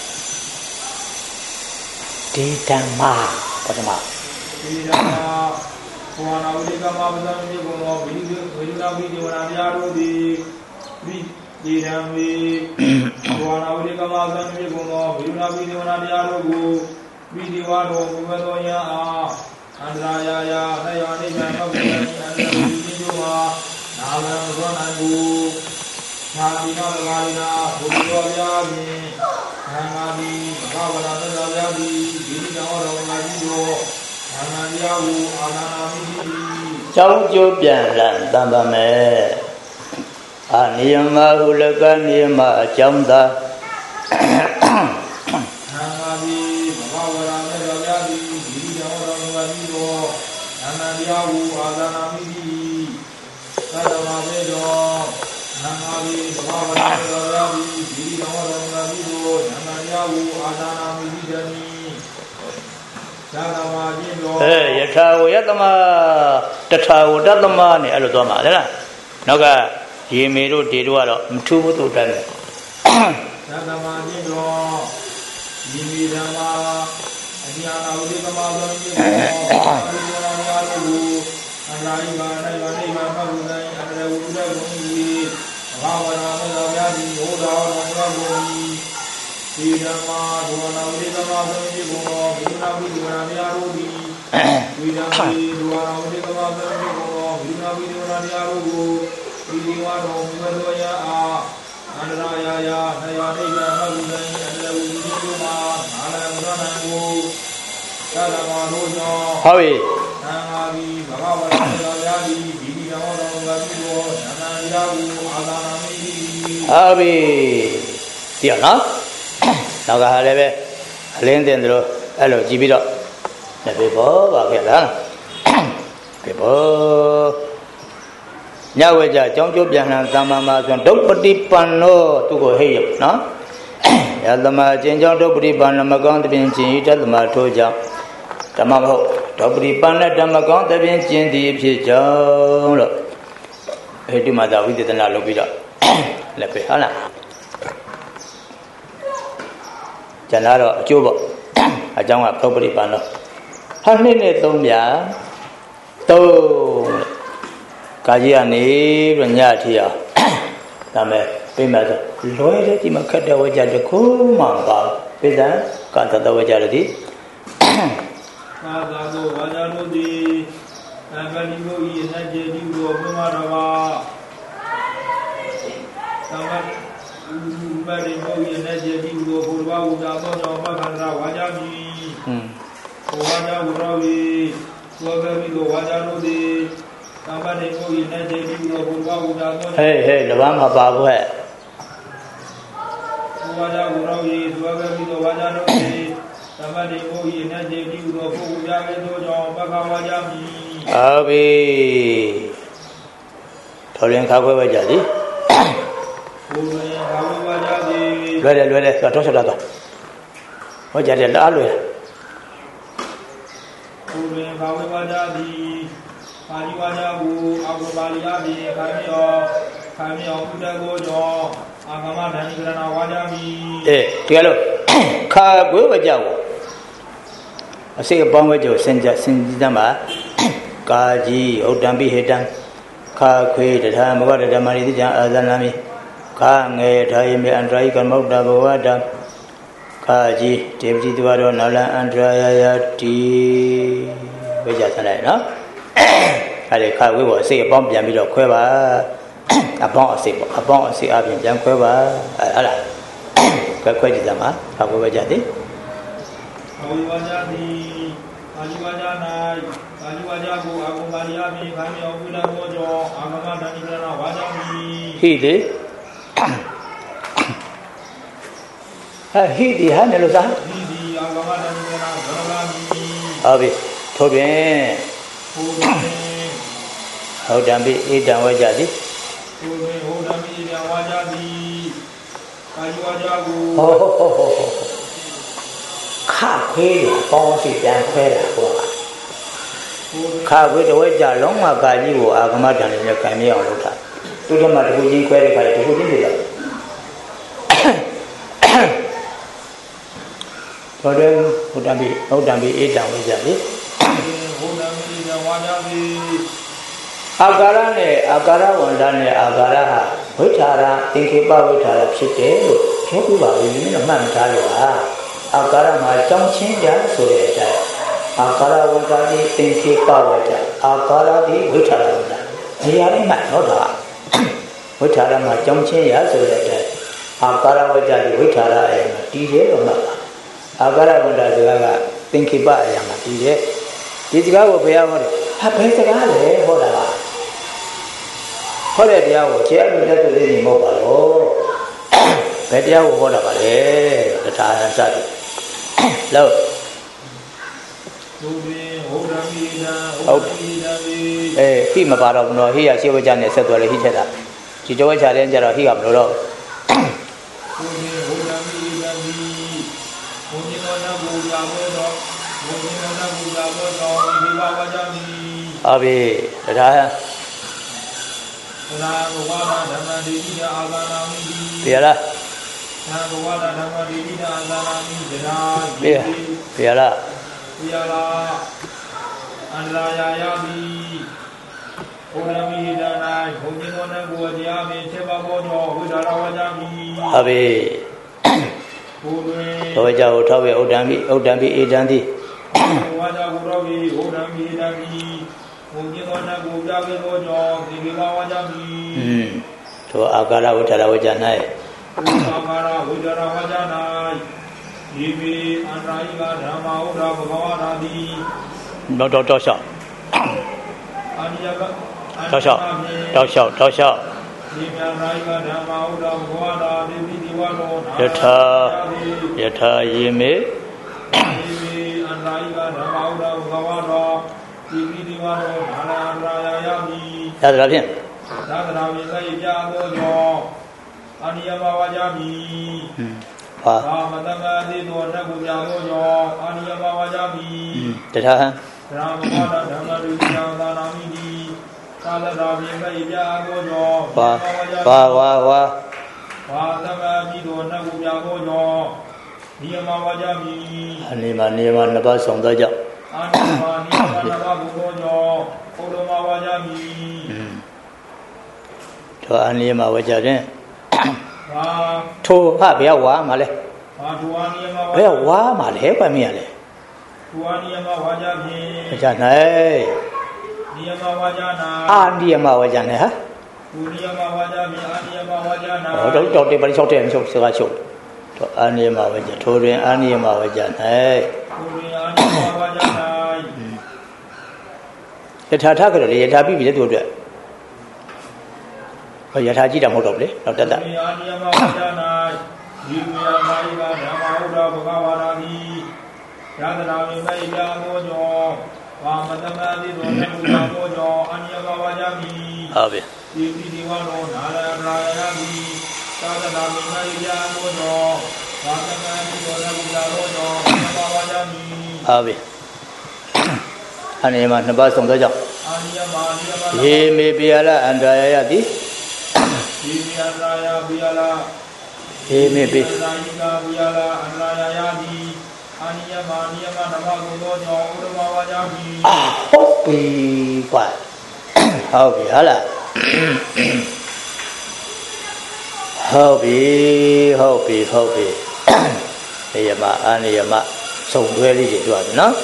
ဒီဓမ္မာပထမဒီဓမ္မာဘုရားနာဝိကမပဒံမြေဘုံတော်ဘိဒုဝိဒုနာဝိဒုဝနာတရားတို့သည်ဒီဓမ္မေဘောနာဝိကမသံမြေဘုံတော်ဘိဒုနာဝိဒုဝနာတရားတို့ကိုမိဒီဝါတော်ဘုရားတော်ရာအန္တရာယာယာသယောနိဗ္ဗာန်မောက္ခဉာဏ်အန္တရာယတိတို့မှာနာမံသောနိုင်ကိုသာတိနောလကာရိနာဘုရားတော်ရာဖြင့်သံဃာတိဘဂဝရသစ္စာဗျာတိဒီတိတော်တော်မှာကြီးတို့သံဃာတရားကိုအာနာနာမိတိကျောင်းကျိုးပြန်လန်တန်ပါမယ်နိယမဟုလကနိယမအကြောင်းသာနာမတိဘဂဝရမေတော်ဗျာတိဒီတော်တော်မူပြီးတော့နာမတရားကိုအာသာနာမိသည်သတ္တဝါဘေတော်နာမတိဘဂဝရမေတော်ဗျာတိဒီတော်တော်မူပြီးတော့နာမတရားကိုအာသာနာမိသည်တည်းသာသမာကျင့်တော်ယထာဝယတမတထာဝတတမနဲ့အဲ့လိုသွားမှာလေလားနောက်ကရေမေတို့ဒေတို့ကတော့မထူးဘူးသူတတ်တယ်သာသမာကျင့်တော်ဒီမိဓမ္မာအနိယာနာဝိကမသောကျင့်တော်ဘုရားများတို့အန္တရာယဘာနိုင်ဘာနိဗ္ဗာန်မဂ္ဂဇံအန္တရာဝိရဂုံဤဘာဝနာမေသောဗျာတိဟောတာဟောတော်မူကုန်၏ဒီဓမ္မာဒုဝနာဝိကမသောကျင့်တော်ဘုရားဝိဒုဝနာများတို့သည်ဝိဓမ္မေဒုဝနာဝိကမသောကျင့်တော်ဘုရားဝိဒုဝနာများတို့ကိုဒီဒီဝါတော်ဘုရားတော်ရာအန္တရာယာယာသယောနိဗ္ဗာန်မဂ္ဂဇံအန္တရာဝိရဂုံမှာနာလံသောနိုင်ကိုသာသမာတို့ကြောင့်ဟုတ်ပြီသံဃာတိဘဂဝရမေတော်ဗျာတိဒီဒီတော်တော်မူပြီးတော့သံဃာတရားကိုအာသာနာမိသည်ဟုတ်ပြီသိရနော်နောက်ကလည်းပဲအလင်းတင်တို့အဲ့လိုကြည့်ပြီးတော့လည်းပဲဘောပါခဲ့လားပဲဘောညဝေကြအကြောင်းကျိုးပြန်လှန်သမ္မာမဆိုဒုပ္ပတိပန္နောသူကိုဟိယနော်ယသမအကျဉ်းကြောင့်ဒုပ္ပတိပန္နမကောင်းတပင်ကျင်ဤတသမထိုးကြောင့်ဓမ္မမဟုတ်ဒုပ္ပတိပန္နဓမ္မကောင်းတပင်ကျင်သည်ဖြစ်ကြောင်းလို့ဟိတုမသာဝိသေသနာလုပ်ပြီးတော့လည်းပဲဟုတ်လားကျန်လာတော့အကျိုးပေါ့အကြောင်းကဒုပ္ပတိပန္နောဟာနှစ်နဲ့သုံးပြသုံးကာကြီးကနေပြီးညအထိအောင်ဒါမဲ့ပြိမဲ့ဆိုလွယ်တဲ့ဒီမှာခက်တဲ့ဝကြတခုမှမပါပိဿံကာသတဝကြရသည်သာသာသောဝါကြတို့သည်အဂတိကိုဤအကျေတိကိုပြမတော်ပါသမတ်ဥပဒေကိုဤအကျေတိကိုဘုရားဝူတာသောကြောင့်ပက္ခန္တဝါကြမည်ဝါကြဝရောဝီသောကမိကိုဝါကြတို့သည်သမတ်ဒေကိုဤအကျေတိကိုဘုရားဝူတာသောဟဲ့ဟဲ့တပန်းမပါဘူးဟဲ့ဝါကြဝရောဝီသောကမိကိုဝါကြတို့သည်သမတ်ဒေကိုဤအကျေတိကိုဘုရားဝူတာသောကြောင့်ပက္ခဝါကြမည်ဟုတ်ပြီထော်ရင်ခါခွဲဝဲကြသည်ဘုရားခါခွဲဝါကြ luere so to so da ho ja de la luere Ure bawe wajadi Paji wajabu Aku bali abi Kami kuda gojo Agama dhani karana wajabi tiga lo Kha gwe wajabu Asik bang wajabu Senja ma Kaji Udambi hitam Kha kwe Datha Mawa Datha Mari Tijang Azanami Kha nge Dhai me Andrai Kan Maukta Bhavada Kaji Devji Dwaro Nala Andrayayati Waja sanai no Hale kha gwe bo asik bang pian pi lo khwe ba Abang asik abin pian khwe ba Hala Khwe ji sama Kha gwe waja di Bawe wajadi Paji wajanai Paji wajabu Aku bali abi Kami kuda gojo Agama dhani karana wajabi Hi di Hi di ha ne lo sa Hidi agama dhani karana wajabi Abi Tho bien Hau dambi Idan waja di Hodami idan wajabi Paji wajabu Kha kwe Bang si pian khwe la kwa Kha kwe de waja long ma kaji wo agama dhani ne kan mi aung lo tha Tu de ma tku jin khwe de kha tku jin de la Tho de Hodambi Idan waja di Hodami idan wajabi Agara ne Agara wanda ne Agara ha Withara Tinkipa Witharaဖြစ်တယ်လို့ပြောပြပါလိမ့်မယ်မှတ်မထားလို့ဟာAgaraမှာကြောင်းချင်းကြဆိုတဲ့အတိုင်းAgaraဝန္တာတိTinkipa Withara Agaraဒီဝိထာရဝန္တာနေရာလေးမှတ်တော့တာဝိထာရမှာကြောင်းချင်းရဆိုတဲ့အတိုင်းAgaraဝိထာတိဝိထာရအရာမှာတည်တယ်လို့မှတ်ပါAgaraဝန္တာဆိုတာကTinkipaအရာမှာတည်တယ်ဒီစကားကိုဘယ်ရဟောတယ်ဟာဘယ်စကားလဲဟောတာကဟောတဲ့တရားကိုခြေအမြတ်တဲ့လေးမဟုတ်ပါတော့ဘယ်တရားကိုဟောတာပါလဲတထာဟံစသည်လို့ Hodami idan ဟိမပါတော့ဘူးနော်ဟိရရှေးဝကြနဲ့ဆက်သွားလေဟိထက်တာဒီကြောဝချတဲ့ကြတော့ဟိကမလို့တော့ Hodami idan Boni nona buja bodo Boni nona buja bodo Diva wajabi ဟုတ်ပြီတရား Na bwada dhamma devida azanami ပြရလား Na bwada dhamma devida azanami jana ပြရလား Piyala Andraya yabi Hodami idanai Boni nona buja me Cheba bodo Widara wajabi ဟုတ်ပြီ Hodwe ဘောကြောက်ထောက်ရဲ့ဥဒ္ဒံပိဧတံတိ Wajabu robi Hodami idani Boni nona buja me bodo Diva wajabi သောအာကာရဝဋ္ဌရဝကြ၌ Akara Widara wajanai Ibi Andraiga Dhamma Uda Bhagavadadi တော့လျှောက် Aniyaka တောက်လျှောက် Ibi Andraiga Dhamma Uda Bhagavadadi Divano ယထာယေမေ Ibi Andraiga Dhamma Uda Bhagavadadi Divano Nala Andraya Yami သာသနာဖြင့် Dadra Visai Jagojo Aniyama Wajami ဟာ Ramadama Dito Nagu Jagojo Aniyama Wajami တထာဟံ Ramada Dhamma Dhamma Dhanamidi Sadara Visai Jagojo ဝါ Vadama Dito Nagu Jagojo Niyama Wajami အနေမှာနှစ်ပါးဆောင်သောကြောင့် Aniyama Niyama Bugojo Odoma Wajami သောအနေမှာဝကြတဲ့ Va ထိုဟာဘယ်ဝါမှာလဲ Tuaniyama ဘယ်ဝါမှာလဲကွမင်းရလဲ Tuaniyama Wajami ဝကြ၌ Niyama Wajana အာနိယမဝကြနဲ့ဟာ Niyama Wajami Aniyama Wajana တော့တေပါလျှောက်တဲ့ချုပ်စကားချုပ်သောအာနိယမဝကြထိုတွင်အာနိယမဝကြ၌ Aniyama Wajana ယထာထကြတယ်ယထာပြီပြီလေသူအတွက်ဟောယထာကြည့်တာမဟုတ်တော့ဘူးလေတော့တက်တာ Aniyama Wajana Yimya Maiga Dhamma Uda Bhagavadadi Yadra Visai Jagojo Vamadama Dito Nagu Jagojo Aniyama Wajami ဟုတ်ပြီ Ibi Divano Nala Andraya Yami သာသနာမင်္ဂလိယာဘုရောဘာကကံဒီရောလာဘူးလာရောဘာဝါကြမီဟုတ်ပြီအနေမှာနှစ်ပါးဆုံးသောကြောင့်အာနိယမအာနိယမယေမေပိယလအန္တရာယတိယေမေအန္တရာယပိယလယေမေပိအန္တရာယပိယလအန္တရာယတိအာနိယမအာနိယမနမကုသောကြောင့်ဥဒ္ဓဘာဝါကြမီဟုတ်ပြီကွာဟုတ်ပြီဟုတ်လားဟုတ်ပြီဟုတ်ပြီဟုတ်ပြီနေယမအာနိယမစုံတွဲလေးတွေတွေ့တယ်နော်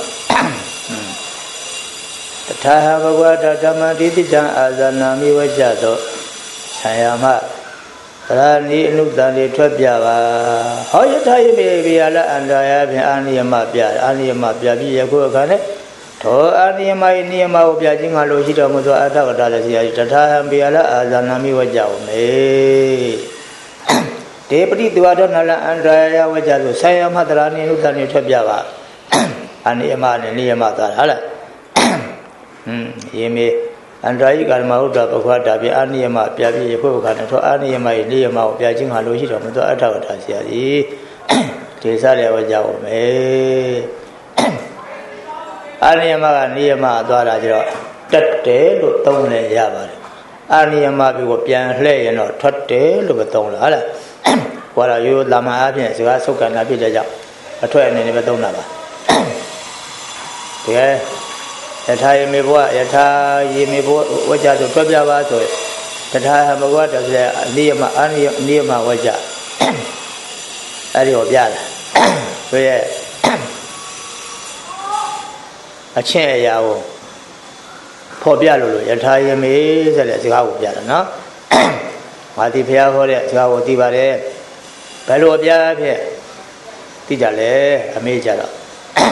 တထာဘဂဝတာဓမ္မတိတိတံအာဇာနာမိဝကြသောဆံယမသရဏီအနုတ္တန်တွေထွက်ပြပါဟောယထာယမေပိယလအန္တရာဖြင့်အာနိယမပြအာနိယမပြပြီးယခုအခါနဲ့သောအာနိယမ၏နိယမကိုပြခြင်းကလို့ရှိတော်မူသောအတ္တကတာလည်းဆရာကြီးတထာဟံပိယလအာဇာနာမိဝကြဝမေဒေပတိတဝါတော်နလအန္တရာဝကြသောဆံယမသရဏီအနုတ္တန်တွေထွက်ပြပါအာနိယမနဲ့နိယမသွားဟုတ်လားယေမေအန္တရာယကာမဟုတ်တာပခွာတာပြအာနိယမပြပြရဖို့ခါနဲ့သောအာနိယမ၏နိယမကိုပြခြင်းဟာလို့ရှိတော်မူသောအထဝတ္ထဆရာကြီးဒေသလည်းဝကြောက်မယ်အာနိယမကနိယမသွားတာကြတော့တက်တယ်လို့သုံးလဲရပါတယ်အာနိယမပြီးကိုပြန်လှည့်ရင်တော့ထွက်တယ်လို့ပဲသုံးလားဟုတ်လားဟောတာရိုးလာမအားဖြင့်စကားဆုတ်ကန်တာဖြစ်တဲ့ကြောင့်အထွက်အနေနဲ့ပဲသုံးတာပါတကယ်ယထာယေမေဘဝယထာယေမေဘဝဝကြဆိုထွက်ပြပါဆိုတထာဘဂဝတဆိုတဲ့အနိယမအာနိယမဝကြအဲ့ဒီကိုပြတာဆိုရဲ့အချင်းအရာကိုဖော်ပြလို့ယထာယေမေဆိုတဲ့စကားကိုပြတာနော်မာတိဖျားဟောတဲ့စကားကိုသိပါတယ်ဘယ်လိုအပြဖြစ်သိကြလဲအမေးကြတော့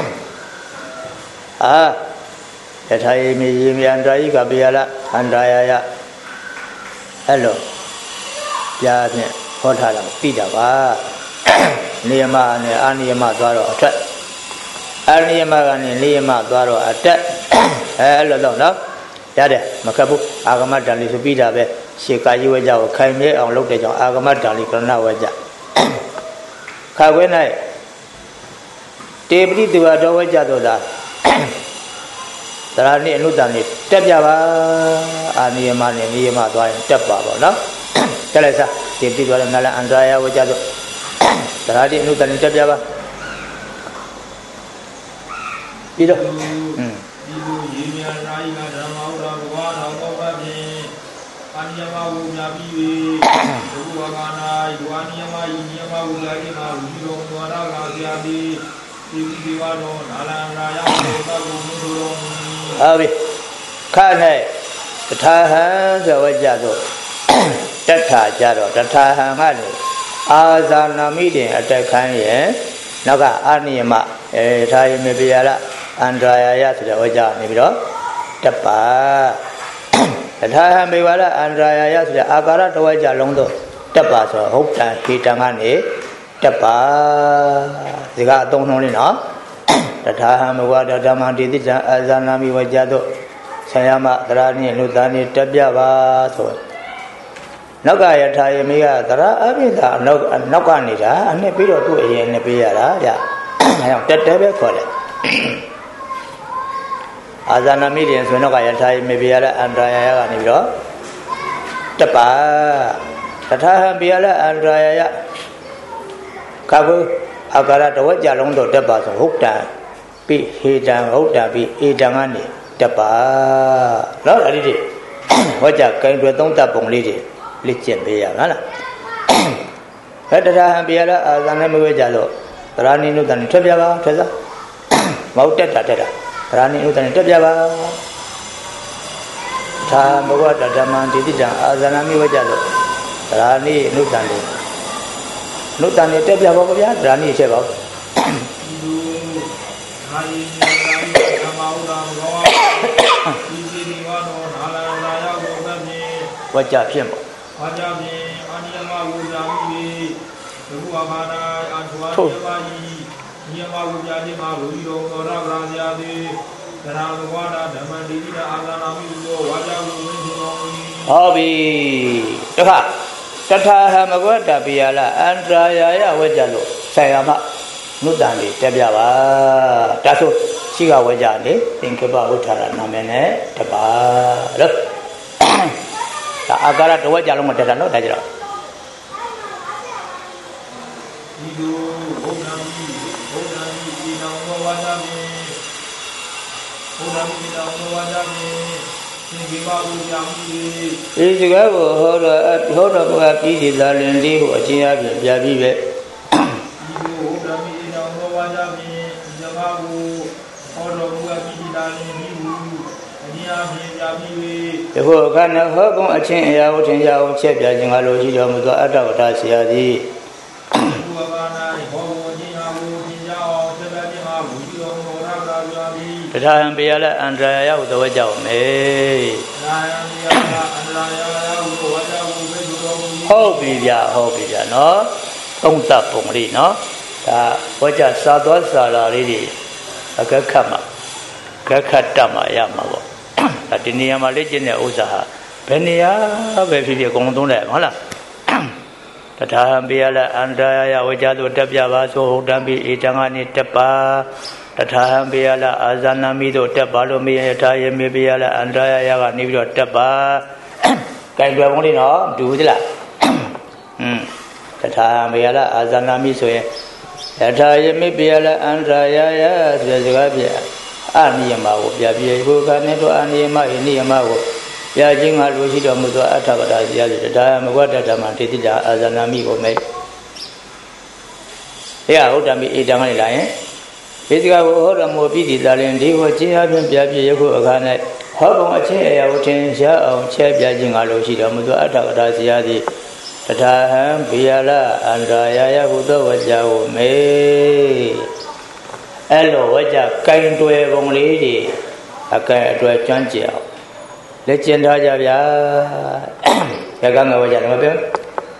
ယထာယေမေယေမေအန္တရာယကပိယလအန္တရာယအဲ့လိုပြဖြင့်ဟောထားတာသိတာပါနိယမနဲ့အာနိယမသွားတော့အထက်အာနိယမကနေနိယမသွားတော့အတက်အဲ့လိုတော့နော်ရတယ်မခက်ဘူးအာဂမတန်လေးဆိုပြီးတာပဲရှေကာယဝကြကိုခိုင်မြဲအောင်လုပ်တဲ့ကြောင့်အာဂမတန်လေးကရဏဝကြခါခွဲ၌တေပတိတဝါတော်ဝကြတော့သာသရဏိအနုတ္တန်လေးတက်ပြပါအာနိယမနဲ့နိယမသွားရင်တက်ပါပေါ့နော်တက်လိုက်စားတေပတိသွားတဲ့နလအန္တရာယဝကြတော့သရဏိအနုတ္တန်လေးတက်ပြပါပြီးတော့ဒီလိုရေမြာရာယကဓမ္မဥဒ္ဓဘဝတော်ဘောပဖြင့်အာနိယမဝူမြပြီးဘုရားကနာယဝနိယမဤနိယမဝူလာတိမှာလူတော်တော်ရာကဆရာတိဒီဒီဝါတော်နာလန္ဒရာယဘောကဘုံသူတော်ဟုတ်ပြီခါ၌တထာဟံဆိုဝကြတော့တထာကြတော့တထာဟံကနေအာဇာနာမိတင်အတက်ခိုင်းရဲ့နောက်ကအာနိယမထာယမေပိယလအန္တရာယဆိုတဲ့ဝကြနေပြီးတော့တပါတထာဟံမေဝါလအန္တရာယဆိုတဲ့အာကာရတဝကြလုံးတော့တပါဆိုဟုတ်တန်ဟေတံကနေတပါဒီကအသုံးနှုံးလေးနော်တထာဟံမေဝါဒဓမ္မတိတိတံအာဇာနာမိဝကြတော့ဆံယမသရဏိလူသားနေတက်ပြပါဆိုနောက်ကယထာယမေကသရအပိသာနောက်ကနေတာအနှစ်ပြီးတော့သူ့အရင်နဲ့ပေးရတာဗျအဲကြောင့်တက်တယ်ပဲခေါ်တယ်အာဇာနာမိတယ်ဆိုရင်တော့ယထာယမေပြရတဲ့အန္တရာယကနေပြီးတော့တက်ပါတထာဟံပြရတဲ့အန္တရာယကဘုအာကာရတဝက်ကြလုံးတော့တက်ပါဆိုဟုတ်တံပိဟေတံဟုတ်တံပိဧတံကနေတက်ပါနော်အဲ့ဒီဟောကြကင်တွေသုံးတပ်ပုံလေးတွေလက်ကျင့်ပေးရဟုတ်လားအဲ့တထာဟံပြရတဲ့အာဇာနဲ့မဝဲကြတော့သရဏိနုတ္တန်ထွက်ပြပါထွက်စားမဟုတ်တက်တာသရဏိနုတ္တန်တက်ပြပါသာဘဂဝတဓမ္မတိတိတံအာဇာနာမိဝဲကြတော့သရဏိနုတ္တန်လေးနုတ္တန်လေးတက်ပြပါဗျာသရဏိချက်ပါဟာယိဓမ္မဥဒ္ဓဘောဒီစီဒီဝါတော်နာလန္ဒာယဘောကဖြင့်ဝကြဖြင့်ပေါ့ဝကြဖြင့်အာနိယမဝူဇာမိဘုရားဘာနာအာသဝါယမယီနိယမဝူဇာတိမှာလူတော်တော်ရဗရာဇာတိသရဝဝဒဓမ္မတိတိအာဇာနာမိသောဝါကြဝူဝိသုတော်ဟောပြီတခါ Tata Hamagwata Piala Andrea Wajalo Sayama Nudani Tabiava Tato Siga Wajani think about Utara Namene Taba Agara to Wajalo Matano Dajra Is the guy hold up easy Lalendi who achieve Yabibe? The whole kind of her a chain out in Yao Chep Yajingaloji Yamuka Atawatasiadi. Tata Biala Andrea with the Wajao me. Hobby, no? Don't tap only, no? Waja Sadwa Sala Lady, a Kakama, Kakatama Yamavo. Latiniama legend Uzaha. Penia, baby, Gondona, Hola. Tata Biala Andrea Wajado Tabia, so Dambi Itangani Tapa. Tata Biala Azana Mido Tabalo Miata Mibiala Andrea Yaga Nido Tapa. Can you only know? Do that. Tata Biala Azana Miso. Tata Mibiala Andrea Zagabia. Aniyama, Yabi, who can never Aniyama, Niyama. Yajinga Lucido Mudo Atavada, the time what that Amantida Azanami or make. Yeah, Utami Idamani Lion. Physical order more busy than they were Jiabin Biabi Gane. How long a chair or change or chair Yajinga Lucido Mudo Atavada, the time Biala and Raya Hudo was Yao May. Hello, what a kind to a young lady. A kind to a changia. Legend Raja Yaganga Wajan.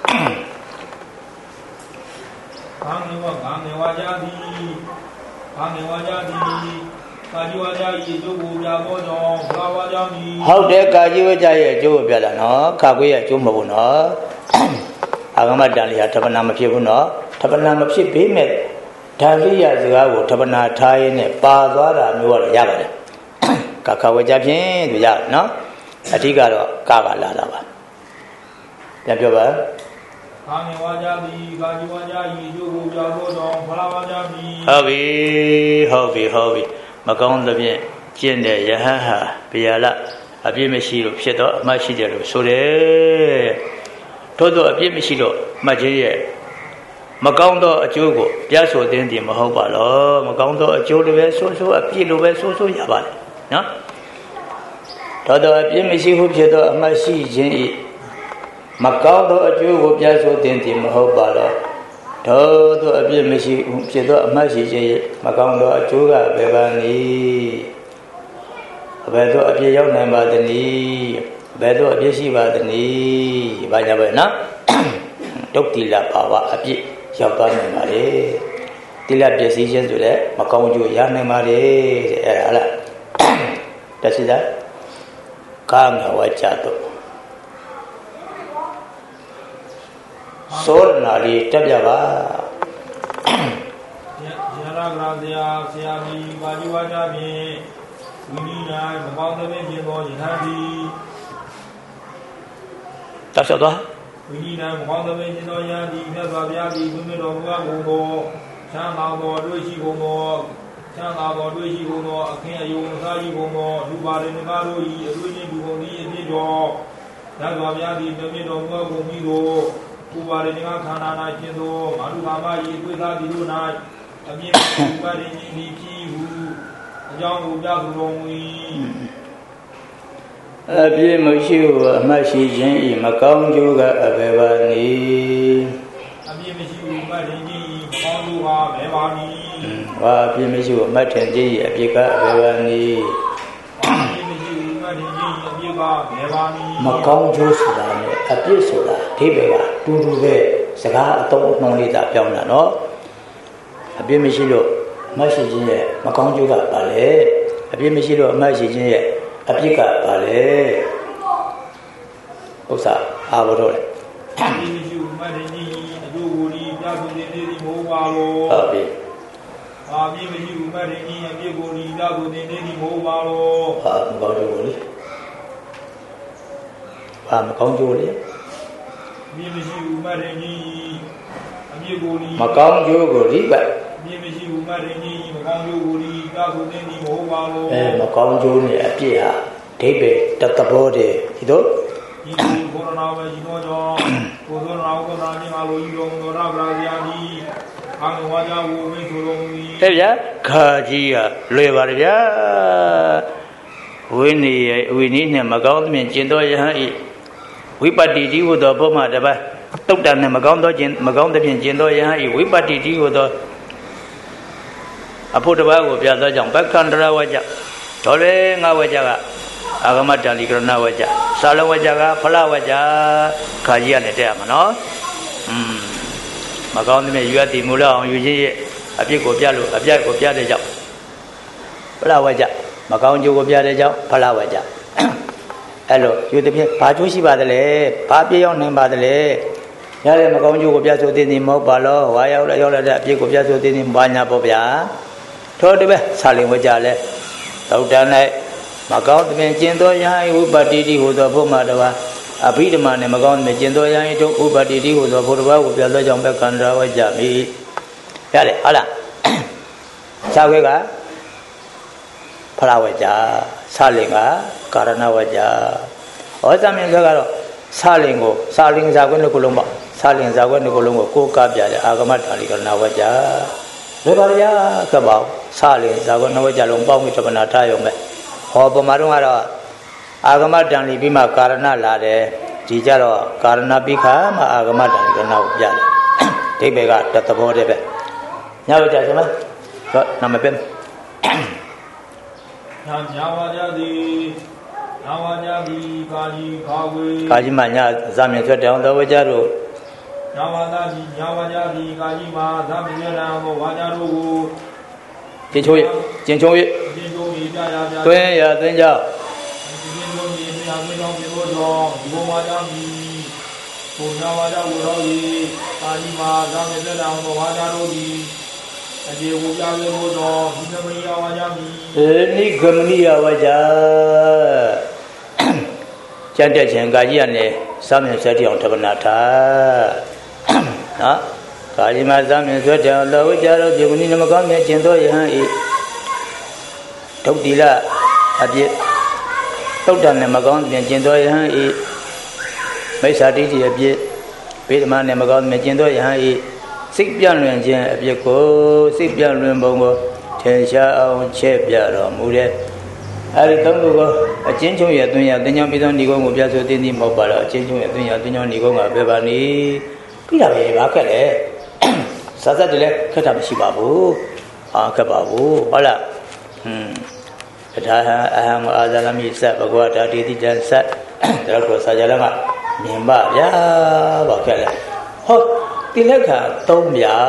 How dare Kaji Joe Bialano, Kaguya Jumabuno, Agamadan Tabanama Pibuno, Tabanama Pimet, Tavia Zago, Tabana Taine, Bazara, Nuala Yabada. Kakawajapin, the yard, no? Atigaro, Kava Lava. Yajoba Hobby, Macon the Bien, Jende, Yaha, Piala, a Bimeshiro, Pieto, Machidero, Sole, Todo a Bimeshiro, Magie, Macondo, a Jugo, Jaso, Dendi, Mahobalo, Macondo, a Jodo, so a Pilo, so Yaban, no? Todo a Bimisi who Pieto, a Machi, Jenny. Macaudo a Jew who Piasso Denti Mahobalo. Todo a Bimisi who Pieto, a Machi, Macaundo a Juga, Bevani. Bedo a Pio Namba the knee, Bedo a Bisiva the knee, Vajavana. Doctilla Pava, a Pi, Japan Mare. Tilla Piacian to that, Macaujo Yan Mare, that's that. Come, Wachato. Sornari Tabiava Jara Grazia, Siami, Bajuajami, Winina, about the Major Yadi. Tasada Winina, about the Major Yadi, Nazaviadi, women of Wago, Shamabo, Luigi Gomo. Sangabo, Luigi Gomo, Akin, Yosai Gomo, Dubar and Maro, Luigi Goni, Nido, Nazaviadi, the middle of Wago, Dubar and Kana, Kido, Marugama, without the night, a mere Niki, who young Yazu. A beer Mashu, Mashi, Jenny, Macau, Yoga, Abevani. A beer Mashu, Marini, Malu, Bevani. Pimishu, Matanji, Apika, Bevani Macau Josula, Apisula, Tibega, Tuduve, Saga, Tom, Nolita, Piona, no? A Bimishilo, Mashijin, Macau Juga, Pale, a Bimishilo, Mashijin, Apika, Pale Osa, Avaro, Amimishu Marini, Aduri, Dabudi, Mobalo. Amimishu Marini, Abiguri, Dabudi, Mobalo. Conjuli. Amimishu Marini, Abiguri. Maconguli, but Amimishu Marini, Maconguli, Dabudi, Mobalo. Maconguli, Apia, Tape, Tatabode, Hido. Corona, you know, Kajia, Levaria, we need him a government, Jindo, we party with the Boma, the took down the Magondo, Jindo, we party with the I put a bag of Yada Jam, back under our Waja, Tole Nawaja. Agamata Ligrana Waja, Salawajaga, Palawaja, Kajia Netamano. Magon may you at the Mula, you see a big of Yalu, a jack of Yadaja. Palawaja, Magon you of Yadaja, Palawaja. Hello, you the Pajusi Badale, Papi on him Badale. Yale Magon you of Yaso in Mobalo, why out of Yola, big of Yaso in Banya Bobia. Told the best, Salim Wajale. Out night. Macau mencinto yang ubadi hudo pemadawa, api di mana Macau mencinto yang itu ubadi hudo purba ubiado jampe kandra wajami, ya le, ala, cawe ka, pelawaja, salinga, karena wajah, orang yang sekarang saling jago ni kulumba, ko kabja le, agama tali karena wajah, lebar ya kebau, saling jago ni wajah lompang itu pernah tahu me. Pemarung ada agama dan lebih mak karena lade jika lo karena bika mak agama dan karena ujar tiba tetap boleh be nyawa jadi mana so nama pem nyawa jadi kaji mana zaman itu dah orang wajaru nyawa jadi kaji mana zaman itu orang wajaru 金秋月，对呀，对呀。你根本要我家，讲点钱干啥呢？上面说这样这个那他，啊。 Kali masa mensudah lalu cara begini nama kami cinta yang ini, tok dila, aje, tok dan nama kami cinta yang ini, macam tadi aje, pertama nama kami cinta yang ini, sekian luaran aje ko, sekian luaran bangun, tensia awam cepya ramule, hari tunggu ko, cincung ya dunia, dunia bidang ni ko ngubia so tini mau bala, cincung ya dunia ni ko ngabe bani, bila bakal Sasa dile kita masih babu, kebabu, bala, kita aham adalah misal bahawa tadi di jasa, dalam proses jalan mak, nimba ya, bakal, dile kan tom ya,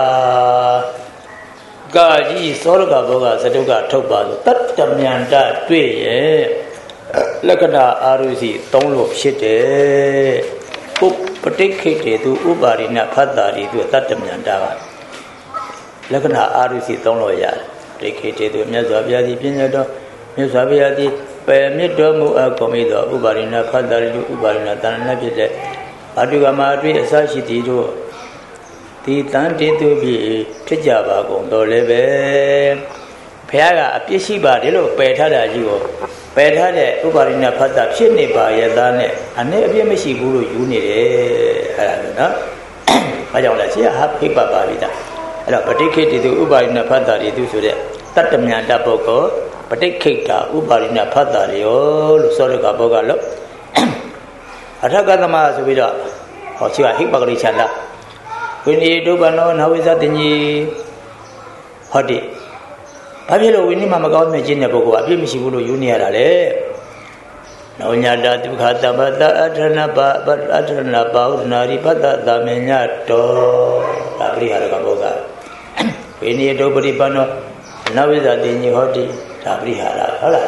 gaji sorga boga seduga thokba, tetap nyanda tuye, lekana arusi tonglo shite, petik itu ubarina padari itu tetap nyanda. Lekana arusi tonglo ya, rekete itu miasabia di pinjado, miasabia di pemido mu akomido, ubarina padari itu ubarina tanah bide, aduga madu esasi itu, di tanah itu bi terjawab untuk lebe, pihak apa sih badelo, pihak ada juga, pihak ada ubarina padari sini bayar tanah, ane apa masih bulu juni deh, ada, macam mana sih hab hibah bida. Ada petik itu ubarina padari itu sudah tetapnya ada pokok petik kita ubarina padari oh lusuh ke pokok lo ada kata mas sudah oh siapa hikmah kali canda ini itu bano nawisa tinggi hati tapi lo ini mama kau macamnya pokok tapi mesti bulu junior ale Naunya ada tu kata pada ada napa ordinary pada damenya to tapi harga pokok ini itu beri pano nawisa tinggi hati tapi harga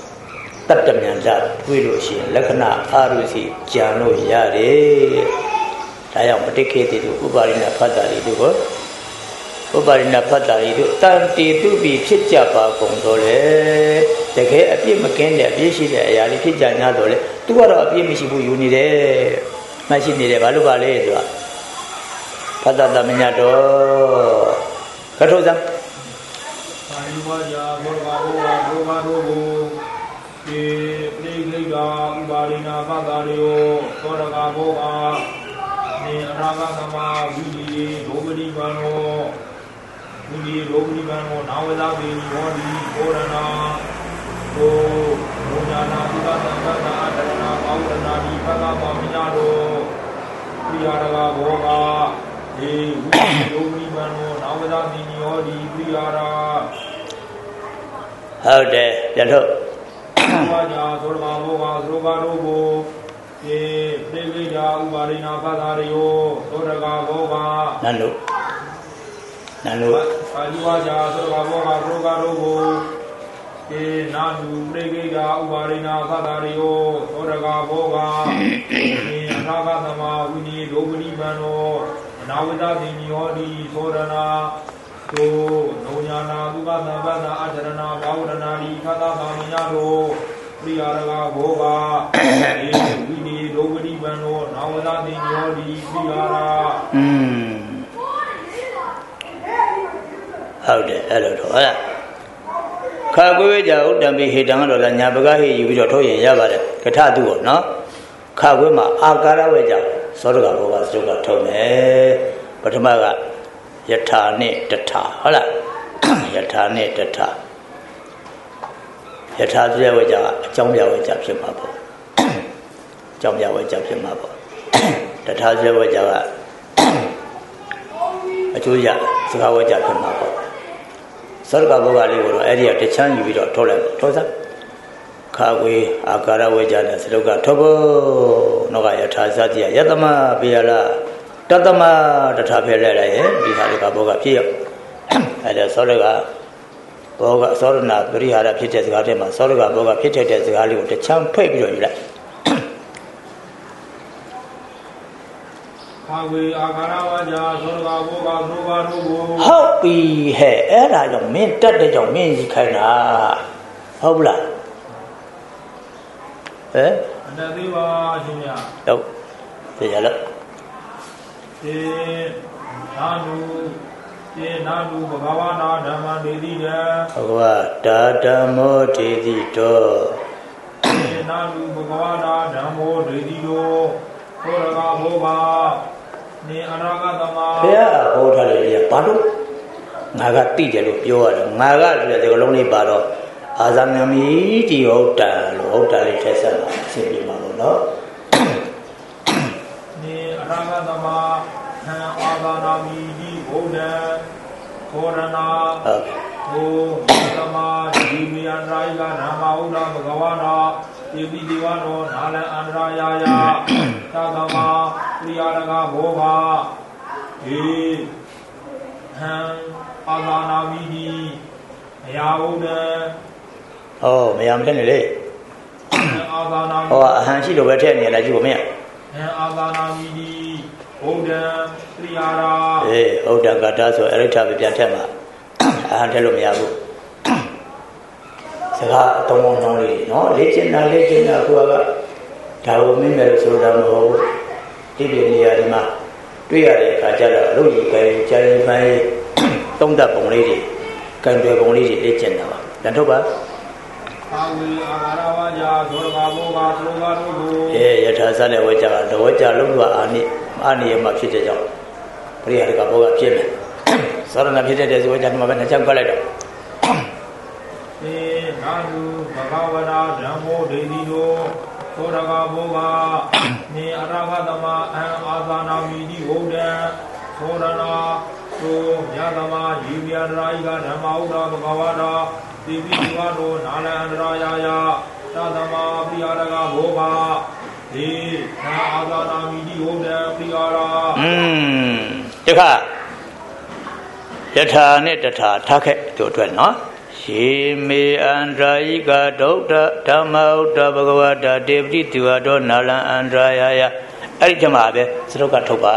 tetap nyanda wilusi lekana arusi jano yare ဒါကြောင့်ပဋိခေတိတို့ဥပါရိဏဖတ်တာတွေတို့ကိုဥပါရိဏဖတ်တာတွေတို့တန်တေတုပိဖြစ်ကြပါကုန်တော့လေတကယ်အပြစ်မကင်းတဲ့အပြစ်ရှိတဲ့အရာတွေဖြစ်ကြ냐တော့လေသူကတော့အပြစ်မရှိဘူးယူနေတယ်မရှိနေတယ်ဘာလို့ပါလဲဆိုတာဖတ်တာသမညာတော့ကထုဇံပါဠိဝါကြဘောဂါဘောဂါဘောဂါတို့ဒီပြိခိတာဥပါရိဏဖတ်တာတွေသောရကဘောဂါနေအနာဂတ်သမဝိဒီဒုပတိပံရောဝိဒီဒုပတိပံရောနာဝဇာပိဘောဒီဘောရဏကိုဘုညာနာသုတသံဃာအတရဏပါဝရဏဒီဖကပါမညာတို့ပိယရကဘောဂဒီဝိဒီဒုပတိပံရောနာဝဇာပိညောဒီပိယရာဟုတ်တယ်ပြန်ထုတ်ဘာညာသောရဘောဂသောကတို့ကိုေပြိခိတာဥပါရိဏဖတ်တာတွေသောရကဘောဂနန္တို့ပါဠိဝါကြသောရကဘောဂသောကတို့ကိုနာတုပြိခိတာဥပါရိဏဖတ်တာတွေသောရကဘောဂအနာဂသမဝိနိဒုပတိပံနောအနာဝိတတိညောတိသောရဏသောနောညာနာသုကသံဗန္နာအတရဏဘာဝရဏဒီခတသာမညာတို့ပိယရကဘောဂဝိနိဒုပတိပံနောနာဝဇာတိညောတိပိယရာဟုတ်တယ်အဲ့လိုတော့ဟုတ်လားခါကွေးကြဥတ္တံပိဟေတံတော့လည်းညာပကဟိယူပြီးတော့ထုတ်ရင်ရပါတယ်ကထသူပေါ့နော်ခါကွေးမှာအာကာရဝေကြသောတကဘောဂစတုကထုတ်မယ်ပထမကယထာနဲ့တထဟုတ်လားယထာနဲ့တထယထာဆိုတဲ့ဝေကြကအကြောင်းပြဝေကြဖြစ်မှာပေါ့အကြောင်းပြဝေကြဖြစ်မှာပေါ့တထဆိုတဲ့ဝေကြကအကျိုးရစကားဝေကြဖြစ်မှာပေါ့သောတကဘောဂလေးကိုတော့အဲ့ဒီကတချမ်းယူပြီးတော့ထုတ်လိုက်ထုတ်စမ်းခါကွေအာကာရဝေကြတဲ့စတုကထုတ်ဖို့နောကယထာစတိယတမပေယလာတသမတထဖဲလဲလိုက်ရဲ့ဒီဟာကဘောဂဖြစ်ရောက်အဲ့ဒါသောတကဘောဂသောရဏပရိဟာရဖြစ်တဲ့စကားထဲမှာသောတကဘောဂဖြစ်တဲ့စကားလေးကိုတချမ်းဖိတ်ပြီးတော့ယူလိုက်ခါဝေအာကာရဝါကြသောတကဘောဂသောကတို့ကိုဟုတ်ပြီဟဲ့အဲ့ဒါကြောင့်မင်းတက်တဲ့ကြောင့်မင်းကြီးခိုင်းတာဟုတ်ဘူးလားအနတ်သေးပါရှင်ဗျာဟုတ်သိကြလားနာနုဘဂဝနာဓမ္မဒေတိတံဘဂဝတာဓမ္မောဒေတိတောနာနုဘဂဝနာဓမ္မောဒေတိတောသောရကဘောဂနေအနာဂတမဘုရားဟောထားတယ်လေဘာလို့ငါကတိတယ်လို့ပြောရတယ်ငါကဆိုတဲ့စကားလုံးလေးပါတော့အာဇာနမီတိဟုတ်တန်လို့ဟုတ်တယ်လေးထည့်ဆက်ပါအရှင်းပြပါလို့နော်နေအနာဂတမဟံအာဇာနာမီတိဟုတ်တယ်ခောရဏဟိုသမဒီမယန္တရာယကနာမဟုဒ္ဓဘဂဝနာတိပိဒီဝနောနာလံအန္တရာယာယသကမပရိယာရကဘောဂေဟံအာဇာနာမီတိမယဟုတ်တယ်ဟောမယမတဲ့နေလေအာဇာနာဟောအဟံရှိလို့ပဲထည့်နေလိုက်ကြည့်ပါမင်းဟံအာဇာနာမီတိဟုတ်တယ်ပရိယာရာဟုတ်တယ်ကတာဆိုအရိဋ္ဌပဲပြန်ထက်မှာအဟံထည့်လို့မရဘူးစကားအတုံးအောင်ကြောင်းလေးနော်လေ့ကျင့်တာအခုကဒါကိုမင်းမယ်လို့ဆိုတာမဟုတ်ဘူးဒီပြည်နေရာဒီမှာတွေ့ရတဲ့အခါကျတော့အလုပ်ကြီးကဲကြာရင်ပိုင်းသုံးသက်ပုံလေးတွေကံတွေပုံလေးတွေလေ့ကျင့်တာပါပြန်ထုတ်ပါအာဝေအာဂရဝါကြသောရကဘောဂသောကတို့ကိုယထာစတဲ့ဝေကြကလောကြလုံးကအာနိယမဖြစ်တဲ့ကြောင့်ပရိဟာရကဘောဂဖြစ်မယ်သောရဏဖြစ်တဲ့ဇဝေကြဒီမှာပဲနှစ်ချက်ကလိုက်တော့နာတုဘဂဝနာဓမ္မောဒေတိတောသောရကဘောဂနေအရဟတမအံအာဇာနာမီတိဟုတ်တယ်သောရဏသောယသမယေမြန္တရာယကဓမ္မဥဒ္ဒဘဂဝနာတိပိဒီဝနောနာလံအန္တရာယာယသသမပိယရကဘောဂေနာအာဇာနာမီတိဟုတ်တယ်ပိယရာတခါယထာနဲ့တထာထားခဲ့တို့အတွက်နော်ယေမေအန္တရာယိကဒုဋ္ဌဓမ္မဥဒ္ဓဘဂဝတာတေပတိတိဝတောနာလံအန္တရာယာယအဲ့ဒီကျမပဲစရုပ်ကထုတ်ပါ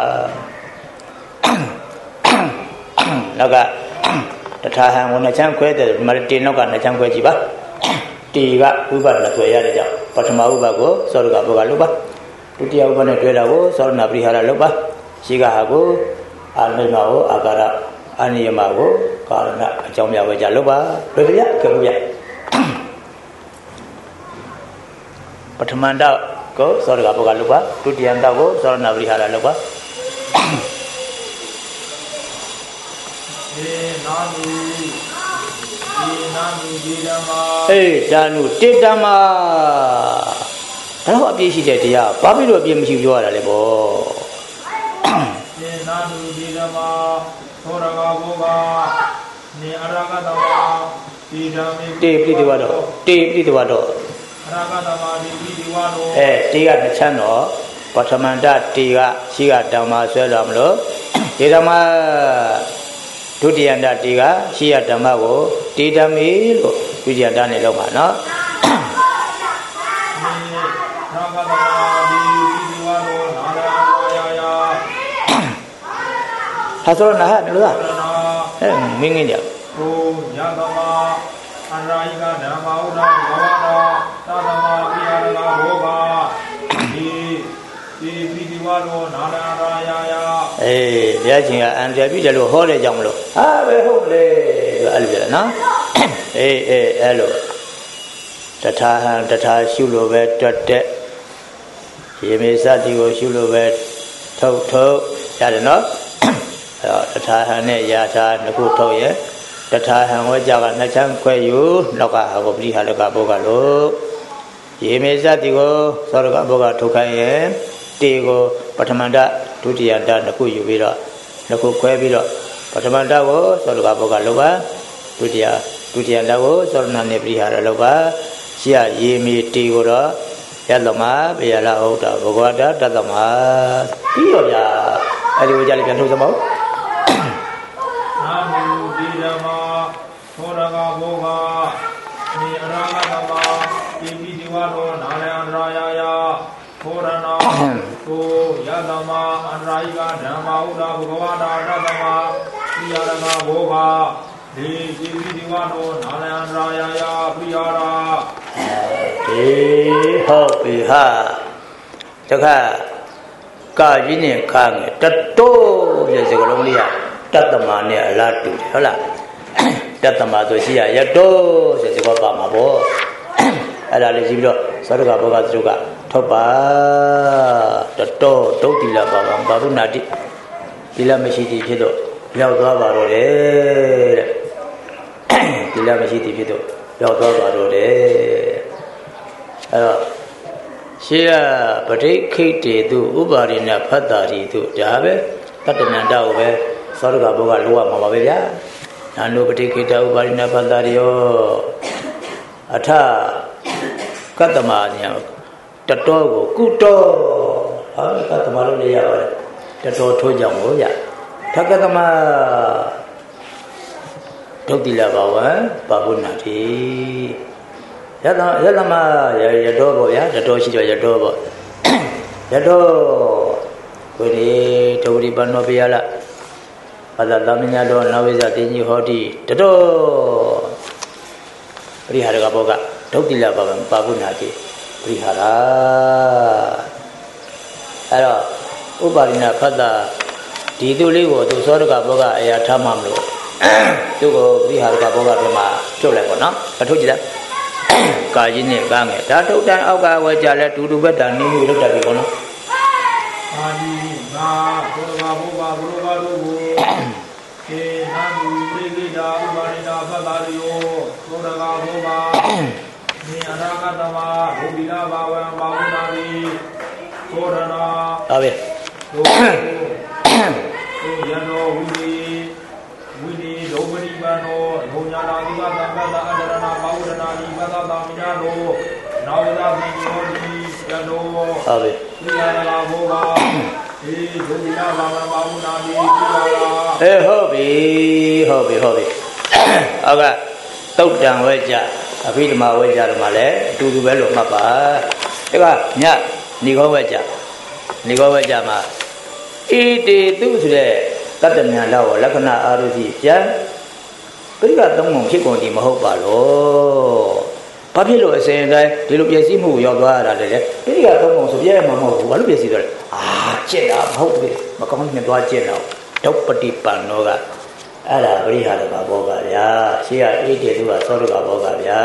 နောက်ကတထာဟံကိုနှစ်ချမ်းခွဲတယ်ဒီမှာတေနောက်ကနှစ်ချမ်းခွဲကြည့်ပါတေကဥပနဲ့တွေ့ရတဲ့ကြောင့်ပထမဥပကိုစောရကဘောကလုပ်ပါဒုတိယဥပနဲ့တွေ့တာကိုစောရဏပရိဟာရလုပ်ပါရှိကဟာကိုအာနိမကိုအာကာရအာနိယမကိုကာရဏအကြောင်းပြဝဲကြလုပ်ပါဘယ်ပြခေဘူးပြပထမန်တော့ကိုစောရကဘောကလုပ်ပါဒုတိယတော့ကိုစောရဏပရိဟာရလုပ်ပါဒါနုတေတမတော့အပြည့်ရှိတဲ့တရားဘာဖြစ်လို့အပြည့်မရှိပြောရတာလဲပေါ့တေနာနုတေတမသောရကဘောကနေအရကတမတေဓမ္မေတေပိတိဝတော့တေပိတိဝတော့အရကတမတေပိတိဝတော့တေကတစ်ချမ်းတော့ပထမန္တတေကရှိကဓမ္မဆွဲတော်မလို့တေဓမ္မဒုတိယန္တတေကရှိရဓမ္မကိုတေဓမ္မေလို့ဒုတိယန္တနဲ့လောက်ပါနော်ဟာဆိုနာဟတယ်လို့လားမင်းငင်းကြဟိုယသမာအရာယိကဓမ္မဥဒ္ဒဘဝတာသတ္တမပိယရကဘောဒီပိတိဝါရောနာရရာယဘုရားရှင်ကအန္တရာယ်ပြုတယ်လို့ဟောတဲ့ကြောင့်မလို့ဟာပဲဟုတ်လေဆိုအဲ့လိုပြတယ်နော်အဲ့လိုတထာဟံတထာရှုလို့ပဲတွတ်တဲ့ရေမေစတိကိုရှုလို့ပဲထုတ်ရတယ်နော်အဲ့တော့တထာဟံနဲ့ယာထာနှစ်ခုထုတ်ရဲ့တထာဟံဝကြကနှစ်ချမ်းခွဲယူနောက်ကဟာကိုပရိဟာလကဘောကလို့ရေမေစတိကိုသောရကဘောကထုတ်ခိုင်းရဲ့တေကိုပထမန္တဒုတိယန္တနှစ်ခုယူပြီးတော့နှစ်ခုခွဲပြီးတော့ပထမန္တကိုသောရကဘောကလောက်ပါဒုတိယန္တကိုသောရဏနဲ့ပရိဟာရလောက်ပါရှိရရေမေတေကိုတော့ယသမဘေယလာဟုတ်တာဘဂဝတာတသမပြီးတော့ဗျာအဲ့ဒီကိုကြလိပြန်ထုတ်စမောနာမူဒီဓမ္မသောရကဘောကနေအရဟတမတိပိတိဝါရောနာလယန္တရာယသောရဏကိုယသမအန္တရာယိကဓမ္မဥဒ္ဒဘဂဝတာတသမပိယရကဘောဒီတိပိတိဝါရောနာလယန္တရာယပိယရာဟုတ်ပြီဟာတခါကာကြီးနဲ့ခါငယ်တတိုးရဲ့စကလုံးလေးကတတ္တမနဲ့အလားတူတယ်ဟုတ်လားတတ္တမဆိုရှိရရတိုးဆိုစကောပါမှာပေါ့အဲ့ဒါလေးကြည့်ပြီးတော့သရကဘောကသူကထုတ်ပါတတိုးဒုတ်တိလပါပါဘာဝနာတိဒီလမရှိတိဖြစ်တော့ရောက်သွားပါတော့တယ်တဲ့ဒီလမရှိတိဖြစ်တော့ရောက်သွားပါတော့တယ်အဲ့တော့ရှေးကပဋိခိတ်တေသူဥပါရိဏဖတ္တာရီသူဒါပဲတတ္တနန္တကိုပဲသောရကဘောကလိုရမှာပါပဲဗျာနာနုပဋိခိတဥပါရိဏဖတ္တာရီယောအထကတ္တမညာတတောကိုကုတောဟာကတ္တမလို့လည်းရပါတယ်တတောထိုးကြောင့်ကိုဗျထကတ္တမဒုတ်တိလဘာဝံပါဘုနာတိယသမရတောပေါ့ဗျာရတောရှိတော့ရတောပေါ့ရတောဝိရိဒုဝရိပန္နောပိယလဘာသာသမညာတော်နဝိဇ္ဇတင်ကြီးဟောတိတတောပရိဟာရကဘောကဒုတ်တိလဘာဝံပါဘုနာတိပရိဟာရအဲ့တော့ဥပါရိဏဖတ္တဒီသူလေးကိုသူသောရကဘောကအရာထားမှမလို့သူ့ကိုပရိဟာရကဘောကပြမှာထုတ်လိုက်ပေါ့နော်မထုတ်ကြည့်လားကာကြီးနဲ့ကားငယ်ဒါထုတ်တန်အောက်ကဝဲကြလဲတူတူပဲတာနင်းပြီးလောက်တက်ပြီပေါ့နော်အာဒီငါဘုရားဘုရားဘုရားတို့ကိုေနံပိကိတာဥပါရိတာဖတ္တာယောသောရကဘောနေအရကတမဘုဒ္ဓိလာဘာဝံဘာဝနာတိသောရဏဟုတ်ပြီယနောဝိနိဒုပတိပန္နောဘုံညာနာတိကသံဃာအတရဏဘာဝရဏာတိပတ္တသာမိနာလောနာဝရတိယောတိယနောဟုတ်ပြီဒီရဏလာဘောဘာဒီဘုဒ္ဓိလာဘာဝံဘာဝနာတိဒီလာဟုတ်ပြီအောက်ကတုတ်တံဝဲကြအဘိဓမ္မာဝဲကြတော့မှလည်းအတူတူပဲလို့မှတ်ပါဒါကညဏီခေါ်ဝဲကြနေကောဝကြမှာဣတိတုဆိုတဲ့တတ္တမြတ်လောက်လက္ခဏာအာရုတိပြန်ပရိကသုံးပုံဖြစ်ကုန်ဒီမဟုတ်ပါလို့ဘာဖြစ်လို့အစဉ်တိုင်းဒီလိုပျက်စီးမှုရောက်သွားရတာလဲပရိကသုံးပုံဆိုပြည့်မှာမဟုတ်ဘူးဘာလို့ပျက်စီးသွားလဲကျင့်တာမဟုတ်ဘူးမကောင်းနဲ့သွားကျင့်တော့ဒုပတိပန်နောကအဲ့ဒါပရိဟာရကဘောကဗျာရှေ့ကဣတိတုကသောရကဘောကဗျာ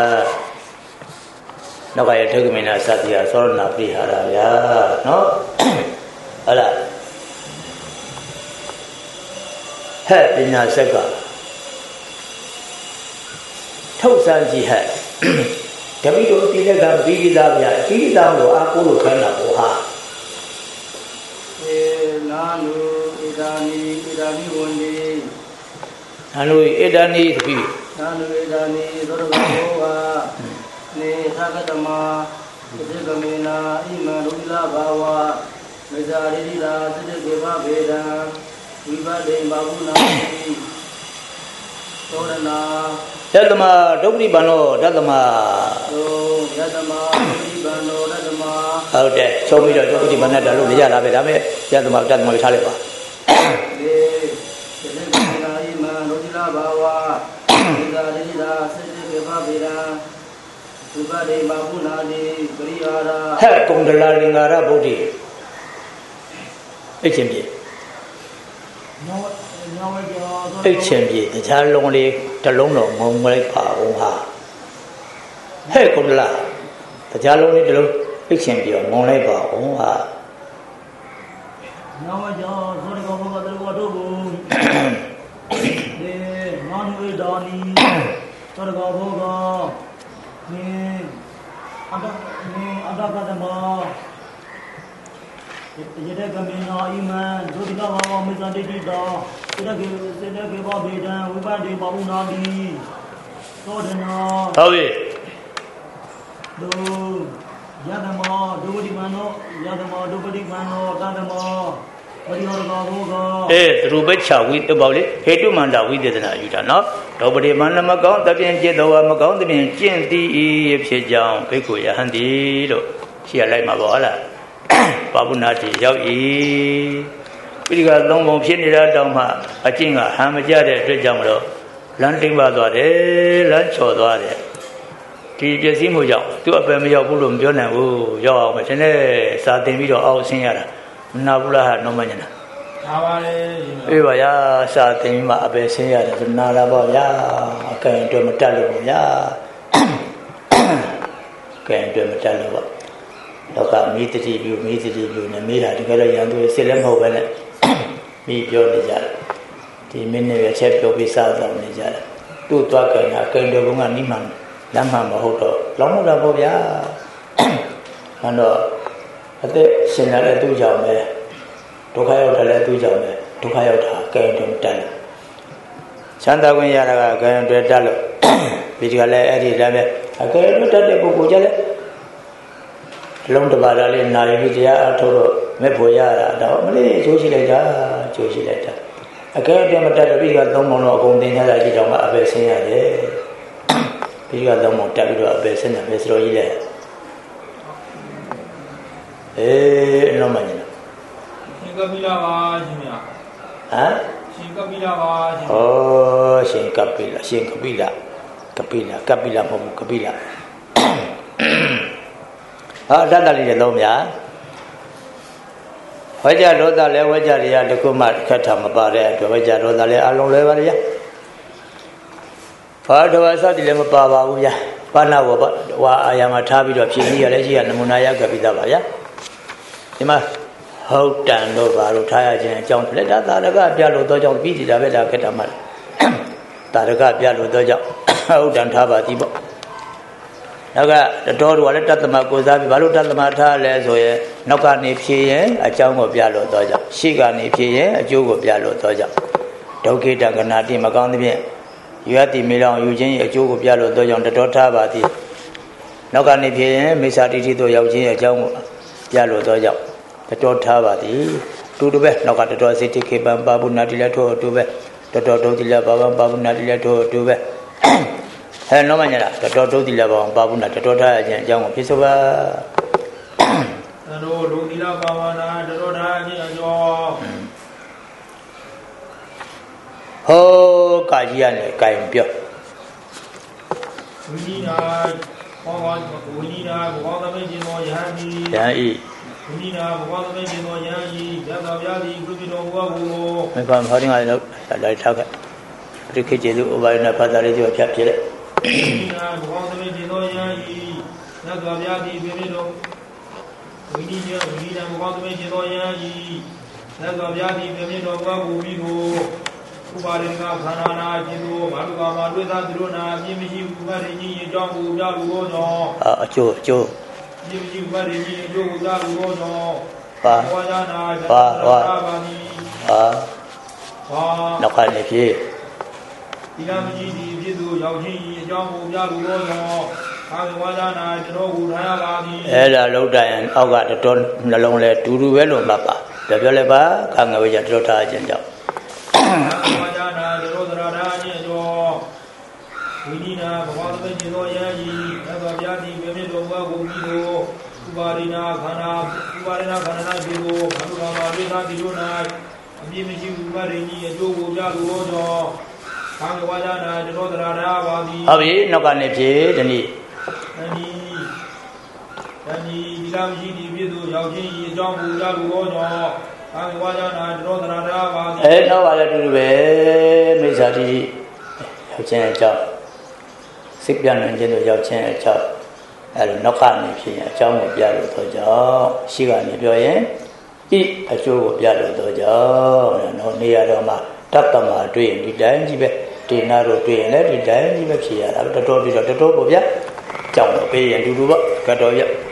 နောက်ကရထုကမေနာသတိယသောရဏပရိဟာရဗျာနော်အဲ့ဒါဟဲ့ပညာစက်ကထုတ်စမ်းကြည့်ဟဲ့ဓမိတို့ဒီလက်ကပြီးပြီးသားဗျာပြီးပြီးသားလို့အားကိုးလို့ခိုင်းတာပေါ့ဟာနာလူဣဒာနိဝန္ဒီနာလူဣဒာနိသတိနာလူဣဒာနိသောရဘောဝနေသကတမသေကမေနာဣမံရုလဘာဝမေဇာရိလာသတိကေဘဗေဒံဝိပဒေဘာဝနာတိသောရနာယတမဒုပ္ပတိပန္နောတတ္တမယတမဒုပ္ပတိပန္နောတတ္တမဟုတ်တယ်ဆုံးပြီးတော့ဒုပ္ပတိပန္နတာလို့မရတာပဲဒါပေမဲ့ယတမတတ္တမထားလိုက်ပါဒီသေကမေနာဣမံရုလဘာဝမေဇာရိလာသတိကေဘဗေဒံဝိပဒေဘာဝနာတိပရိဟာရဟဲ့ကုံဒလာလင်္ကာရဗုဒ္ဓိအိတ်ချင်းပြေအိတ်ချင်းပြေတခြားလုံးလေးတစ်လုံးတော့ငုံမလိုက်ပါဘူးဟာဟဲ့ကုံဒလာတခြားလုံးလေးတစ်လုံးအိတ်ချင်းပြေငုံလိုက်ပါဘူးဟာနောဝကြောသောရကောဘောကတလူဝတုဘူဒီမောနဝေဒါနီသောရကောဘောကနေအတ္တကတမယေတကမေနာဣမံဒုတိယဘာဝမေဇာတိတိတောစေတကေဘဗေဒံဝိပဒေဘာဝနာတိသောဒနာဟုတ်ပြီဒုယတမဒုပတိမနောယတမဒုပတိမနောတတမပရိဟောကဘောကသူဘက်ချဝိတပေါ့လေဟေတုမန္တဝိသေသနာယူတာနော်ဒုပတိမန္တမကောင်းတပြင်းကျင့်တော်မကောင်းတပြင်းကျင့်သည်ဖြစ်ကြောင်းဘိက္ခုယဟန်တိလို့ရှိရလိုက်မှာပေါ့ဟုတ်လားပါပုဏ္ဏတိရောက်ဤပိဋကသုံးပုံဖြစ်နေတာတောင်မှအကျင့်ကဟန်မကြတဲ့အတွက်ကြောင့်မလို့လမ်းတိမ်ပါသွားတယ်လမ်းချော်သွားတယ်ဒီပျက်စီးမှုကြောင့်သူ့အပယ်မရောက်ဘူးလို့မပြောနိုင်ဘူးရောက်အောင်မယ်ဒီနေ့စာသင်ပြီးတော့အောက်ဆင်းရတာမနာဘူးလားဟာနောမညနာနာပါလေအေးပါဗျာစာသင်ပြီးမှအပယ်ဆင်းရတယ်ဆိုနာတာပေါ့ဗျာအကဲအတွက်မတက်လို့ပေါ့ဗျာကဲအတွက်မတက်လို့ပေါ့တော့ကမိတတိပြုနဲ့မိတာတကယ်တော့ရန်သူစစ်လည်းမဟုတ်ပဲနဲ့မိပြောနေကြတယ်ဒီမင်းနဲ့ရချက်ပြောပြီးစားတော့နေကြတယ်သူ့သွားကြတာကင်တော်ဘုံကနိမန်လမ်းမှမဟုတ်တော့လောင်းလို့တာပေါ့ဗျာဟန်တော့အသက်ရှင်ရတဲ့သူ့ကြောင့်ပဲဒုက္ခရောက်တယ်လည်းသူ့ကြောင့်ပဲဒုက္ခရောက်တာကင်တော်တက်တယ်ချမ်းသာခွင့်ရတာကကင်တော်တက်လို့ဒီကလည်းအဲ့ဒီလည်းပဲအကယ်လို့တက်တဲ့ပုဂ္ဂိုလ်ကြလည်းလုံးတပါးလေးနာရီပြီးတရားအထုတ်တော့မဲ့ဖို့ရတာတော့မလေးချိုးရှိလိုက်တာအကဲပြမတက်တော့ပြီးကသုံးပုံတော့အကုန်တင်ထားတာကြည့်တော့မှအပယ်ဆင်းရတယ်ပြီးကသုံးပုံတက်ပြီးတော့အပယ်ဆင်းတယ်ပဲဆိုတော့ကြီးလေအလုံးမညင်ရှင်ကပိလာပါရှင်ဗျာဟမ်ရှင်ကပိလာပါရှင်ရှင်ကပိလာမဟုတ်ဘူးကပိလာဟာတတ်တလေးတွေလုံးဗျာဝိကြဒေါသလည်းဝိကြတွေကတခုမှခက်တာမပါတဲ့အတွက်ဝိကြဒေါသလည်းအလုံးလဲပါလေဗျာဘာတော်အစတိလည်းမပါပါဘူးဗျာဘာနာဘောဝါအာယာမှာထားပြီးတော့ဖြည့်ပြီးရလဲရှိရနမူနာရောက်ကပြီးသားပါဗျာဒီမှာဟုတ်တန်တို့ဘာလို့ထားရခြင်းအကြောင်းလက်တာရကပြလို့တော့ကြောင့်ပြီးစီတာပဲဒါခက်တာမှတာရကပြလို့တော့ကြောင့်ဟုတ်တန်ထားပါသည်ပေါ့နောက်ကတော်တို့ကလည်းတသမကိုစားပြီးဘာလို့တသမထားလဲဆိုရင်နောက်ကနေဖြည့်ရင်အကြောင်းကိုပြလို့တော့ကြောင့်ရှေ့ကနေဖြည့်ရင်အကျိုးကိုပြလို့တော့ကြောင့်ဒုက္ခိတကနာတိမကောင်းသဖြင့်ယူရတိမေလောင်ယူခြင်းရဲ့အကျိုးကိုပြလို့တော့ကြောင့်တော်ထားပါသည်နောက်ကနေဖြည့်ရင်မိစ္ဆာတိတိတို့ရောက်ခြင်းရဲ့အကြောင်းကိုပြလို့တော့ကြောင့်တော်ထားပါသည်တူတူပဲနောက်ကတော်စိတ်တိခေပံပါပုဏ္ဏတိလည်းထို့တူပဲတော်ဒုတိလဘာဝံပါပုဏ္ဏတိလည်းထို့တူပဲနောမညာတော်ဒုတိလဘာဝံပါပုဏ္ဏတော်ထားခြင်းအကြောင်းကိုဖြစ်ဆိုပါ Tano Lugila Pavana, Doda, Job. Ho, Kajian, Kaimpio. We need a Bogamaji, Yai. We need a Bogamaji, Yadi, Gubino. If I'm holding I look, I like Taka. Rikiji over in a Padari or Chapter. We need a Bogamaji, Yadi, Bimino. We need a Bogamaji, Yadi, Nagaviadi, Bimino, Gubino. Ubarina, Hanana, Jidu, Maruka, Maruka, Druna, Jimmy, Marini, John, Galuono, Joe, Jimmy, Marini, Joe, Galuono, Wajana, Nakani, Yamji, Jidu, Yaji, John, Galuono, Wajana, Joe, Ella Loda and Oga the Don, the lonely Turu Velo Mapa, the Veleba, Kangawija Trota Agenda. We need a Yaji, Nagaviadi, Bemino, Gumido, Ubarina, Kana, Bido, Marina, Diluna, Jimmy, Marini, Joe, Jaluono, Kangawajana, the Rodra, Abi, Nokane, Dani, Lamji, Bidu, Yaji, John, Jaluono, Kangawajana, the Rodra, Eh, no, I let you be, Miss Adi, Chen Chop. Sip Yan and General Chen Chop. Nokani, Cham of Yalo Dojo, Shiga Nibioyen, eat a show of Yalo Dojo, no near Roma, Tapama, dream, the Danjibe, Tinaro, dream, let it die, the door of the top of Ya, Cham of Pay and Duba, Katoya.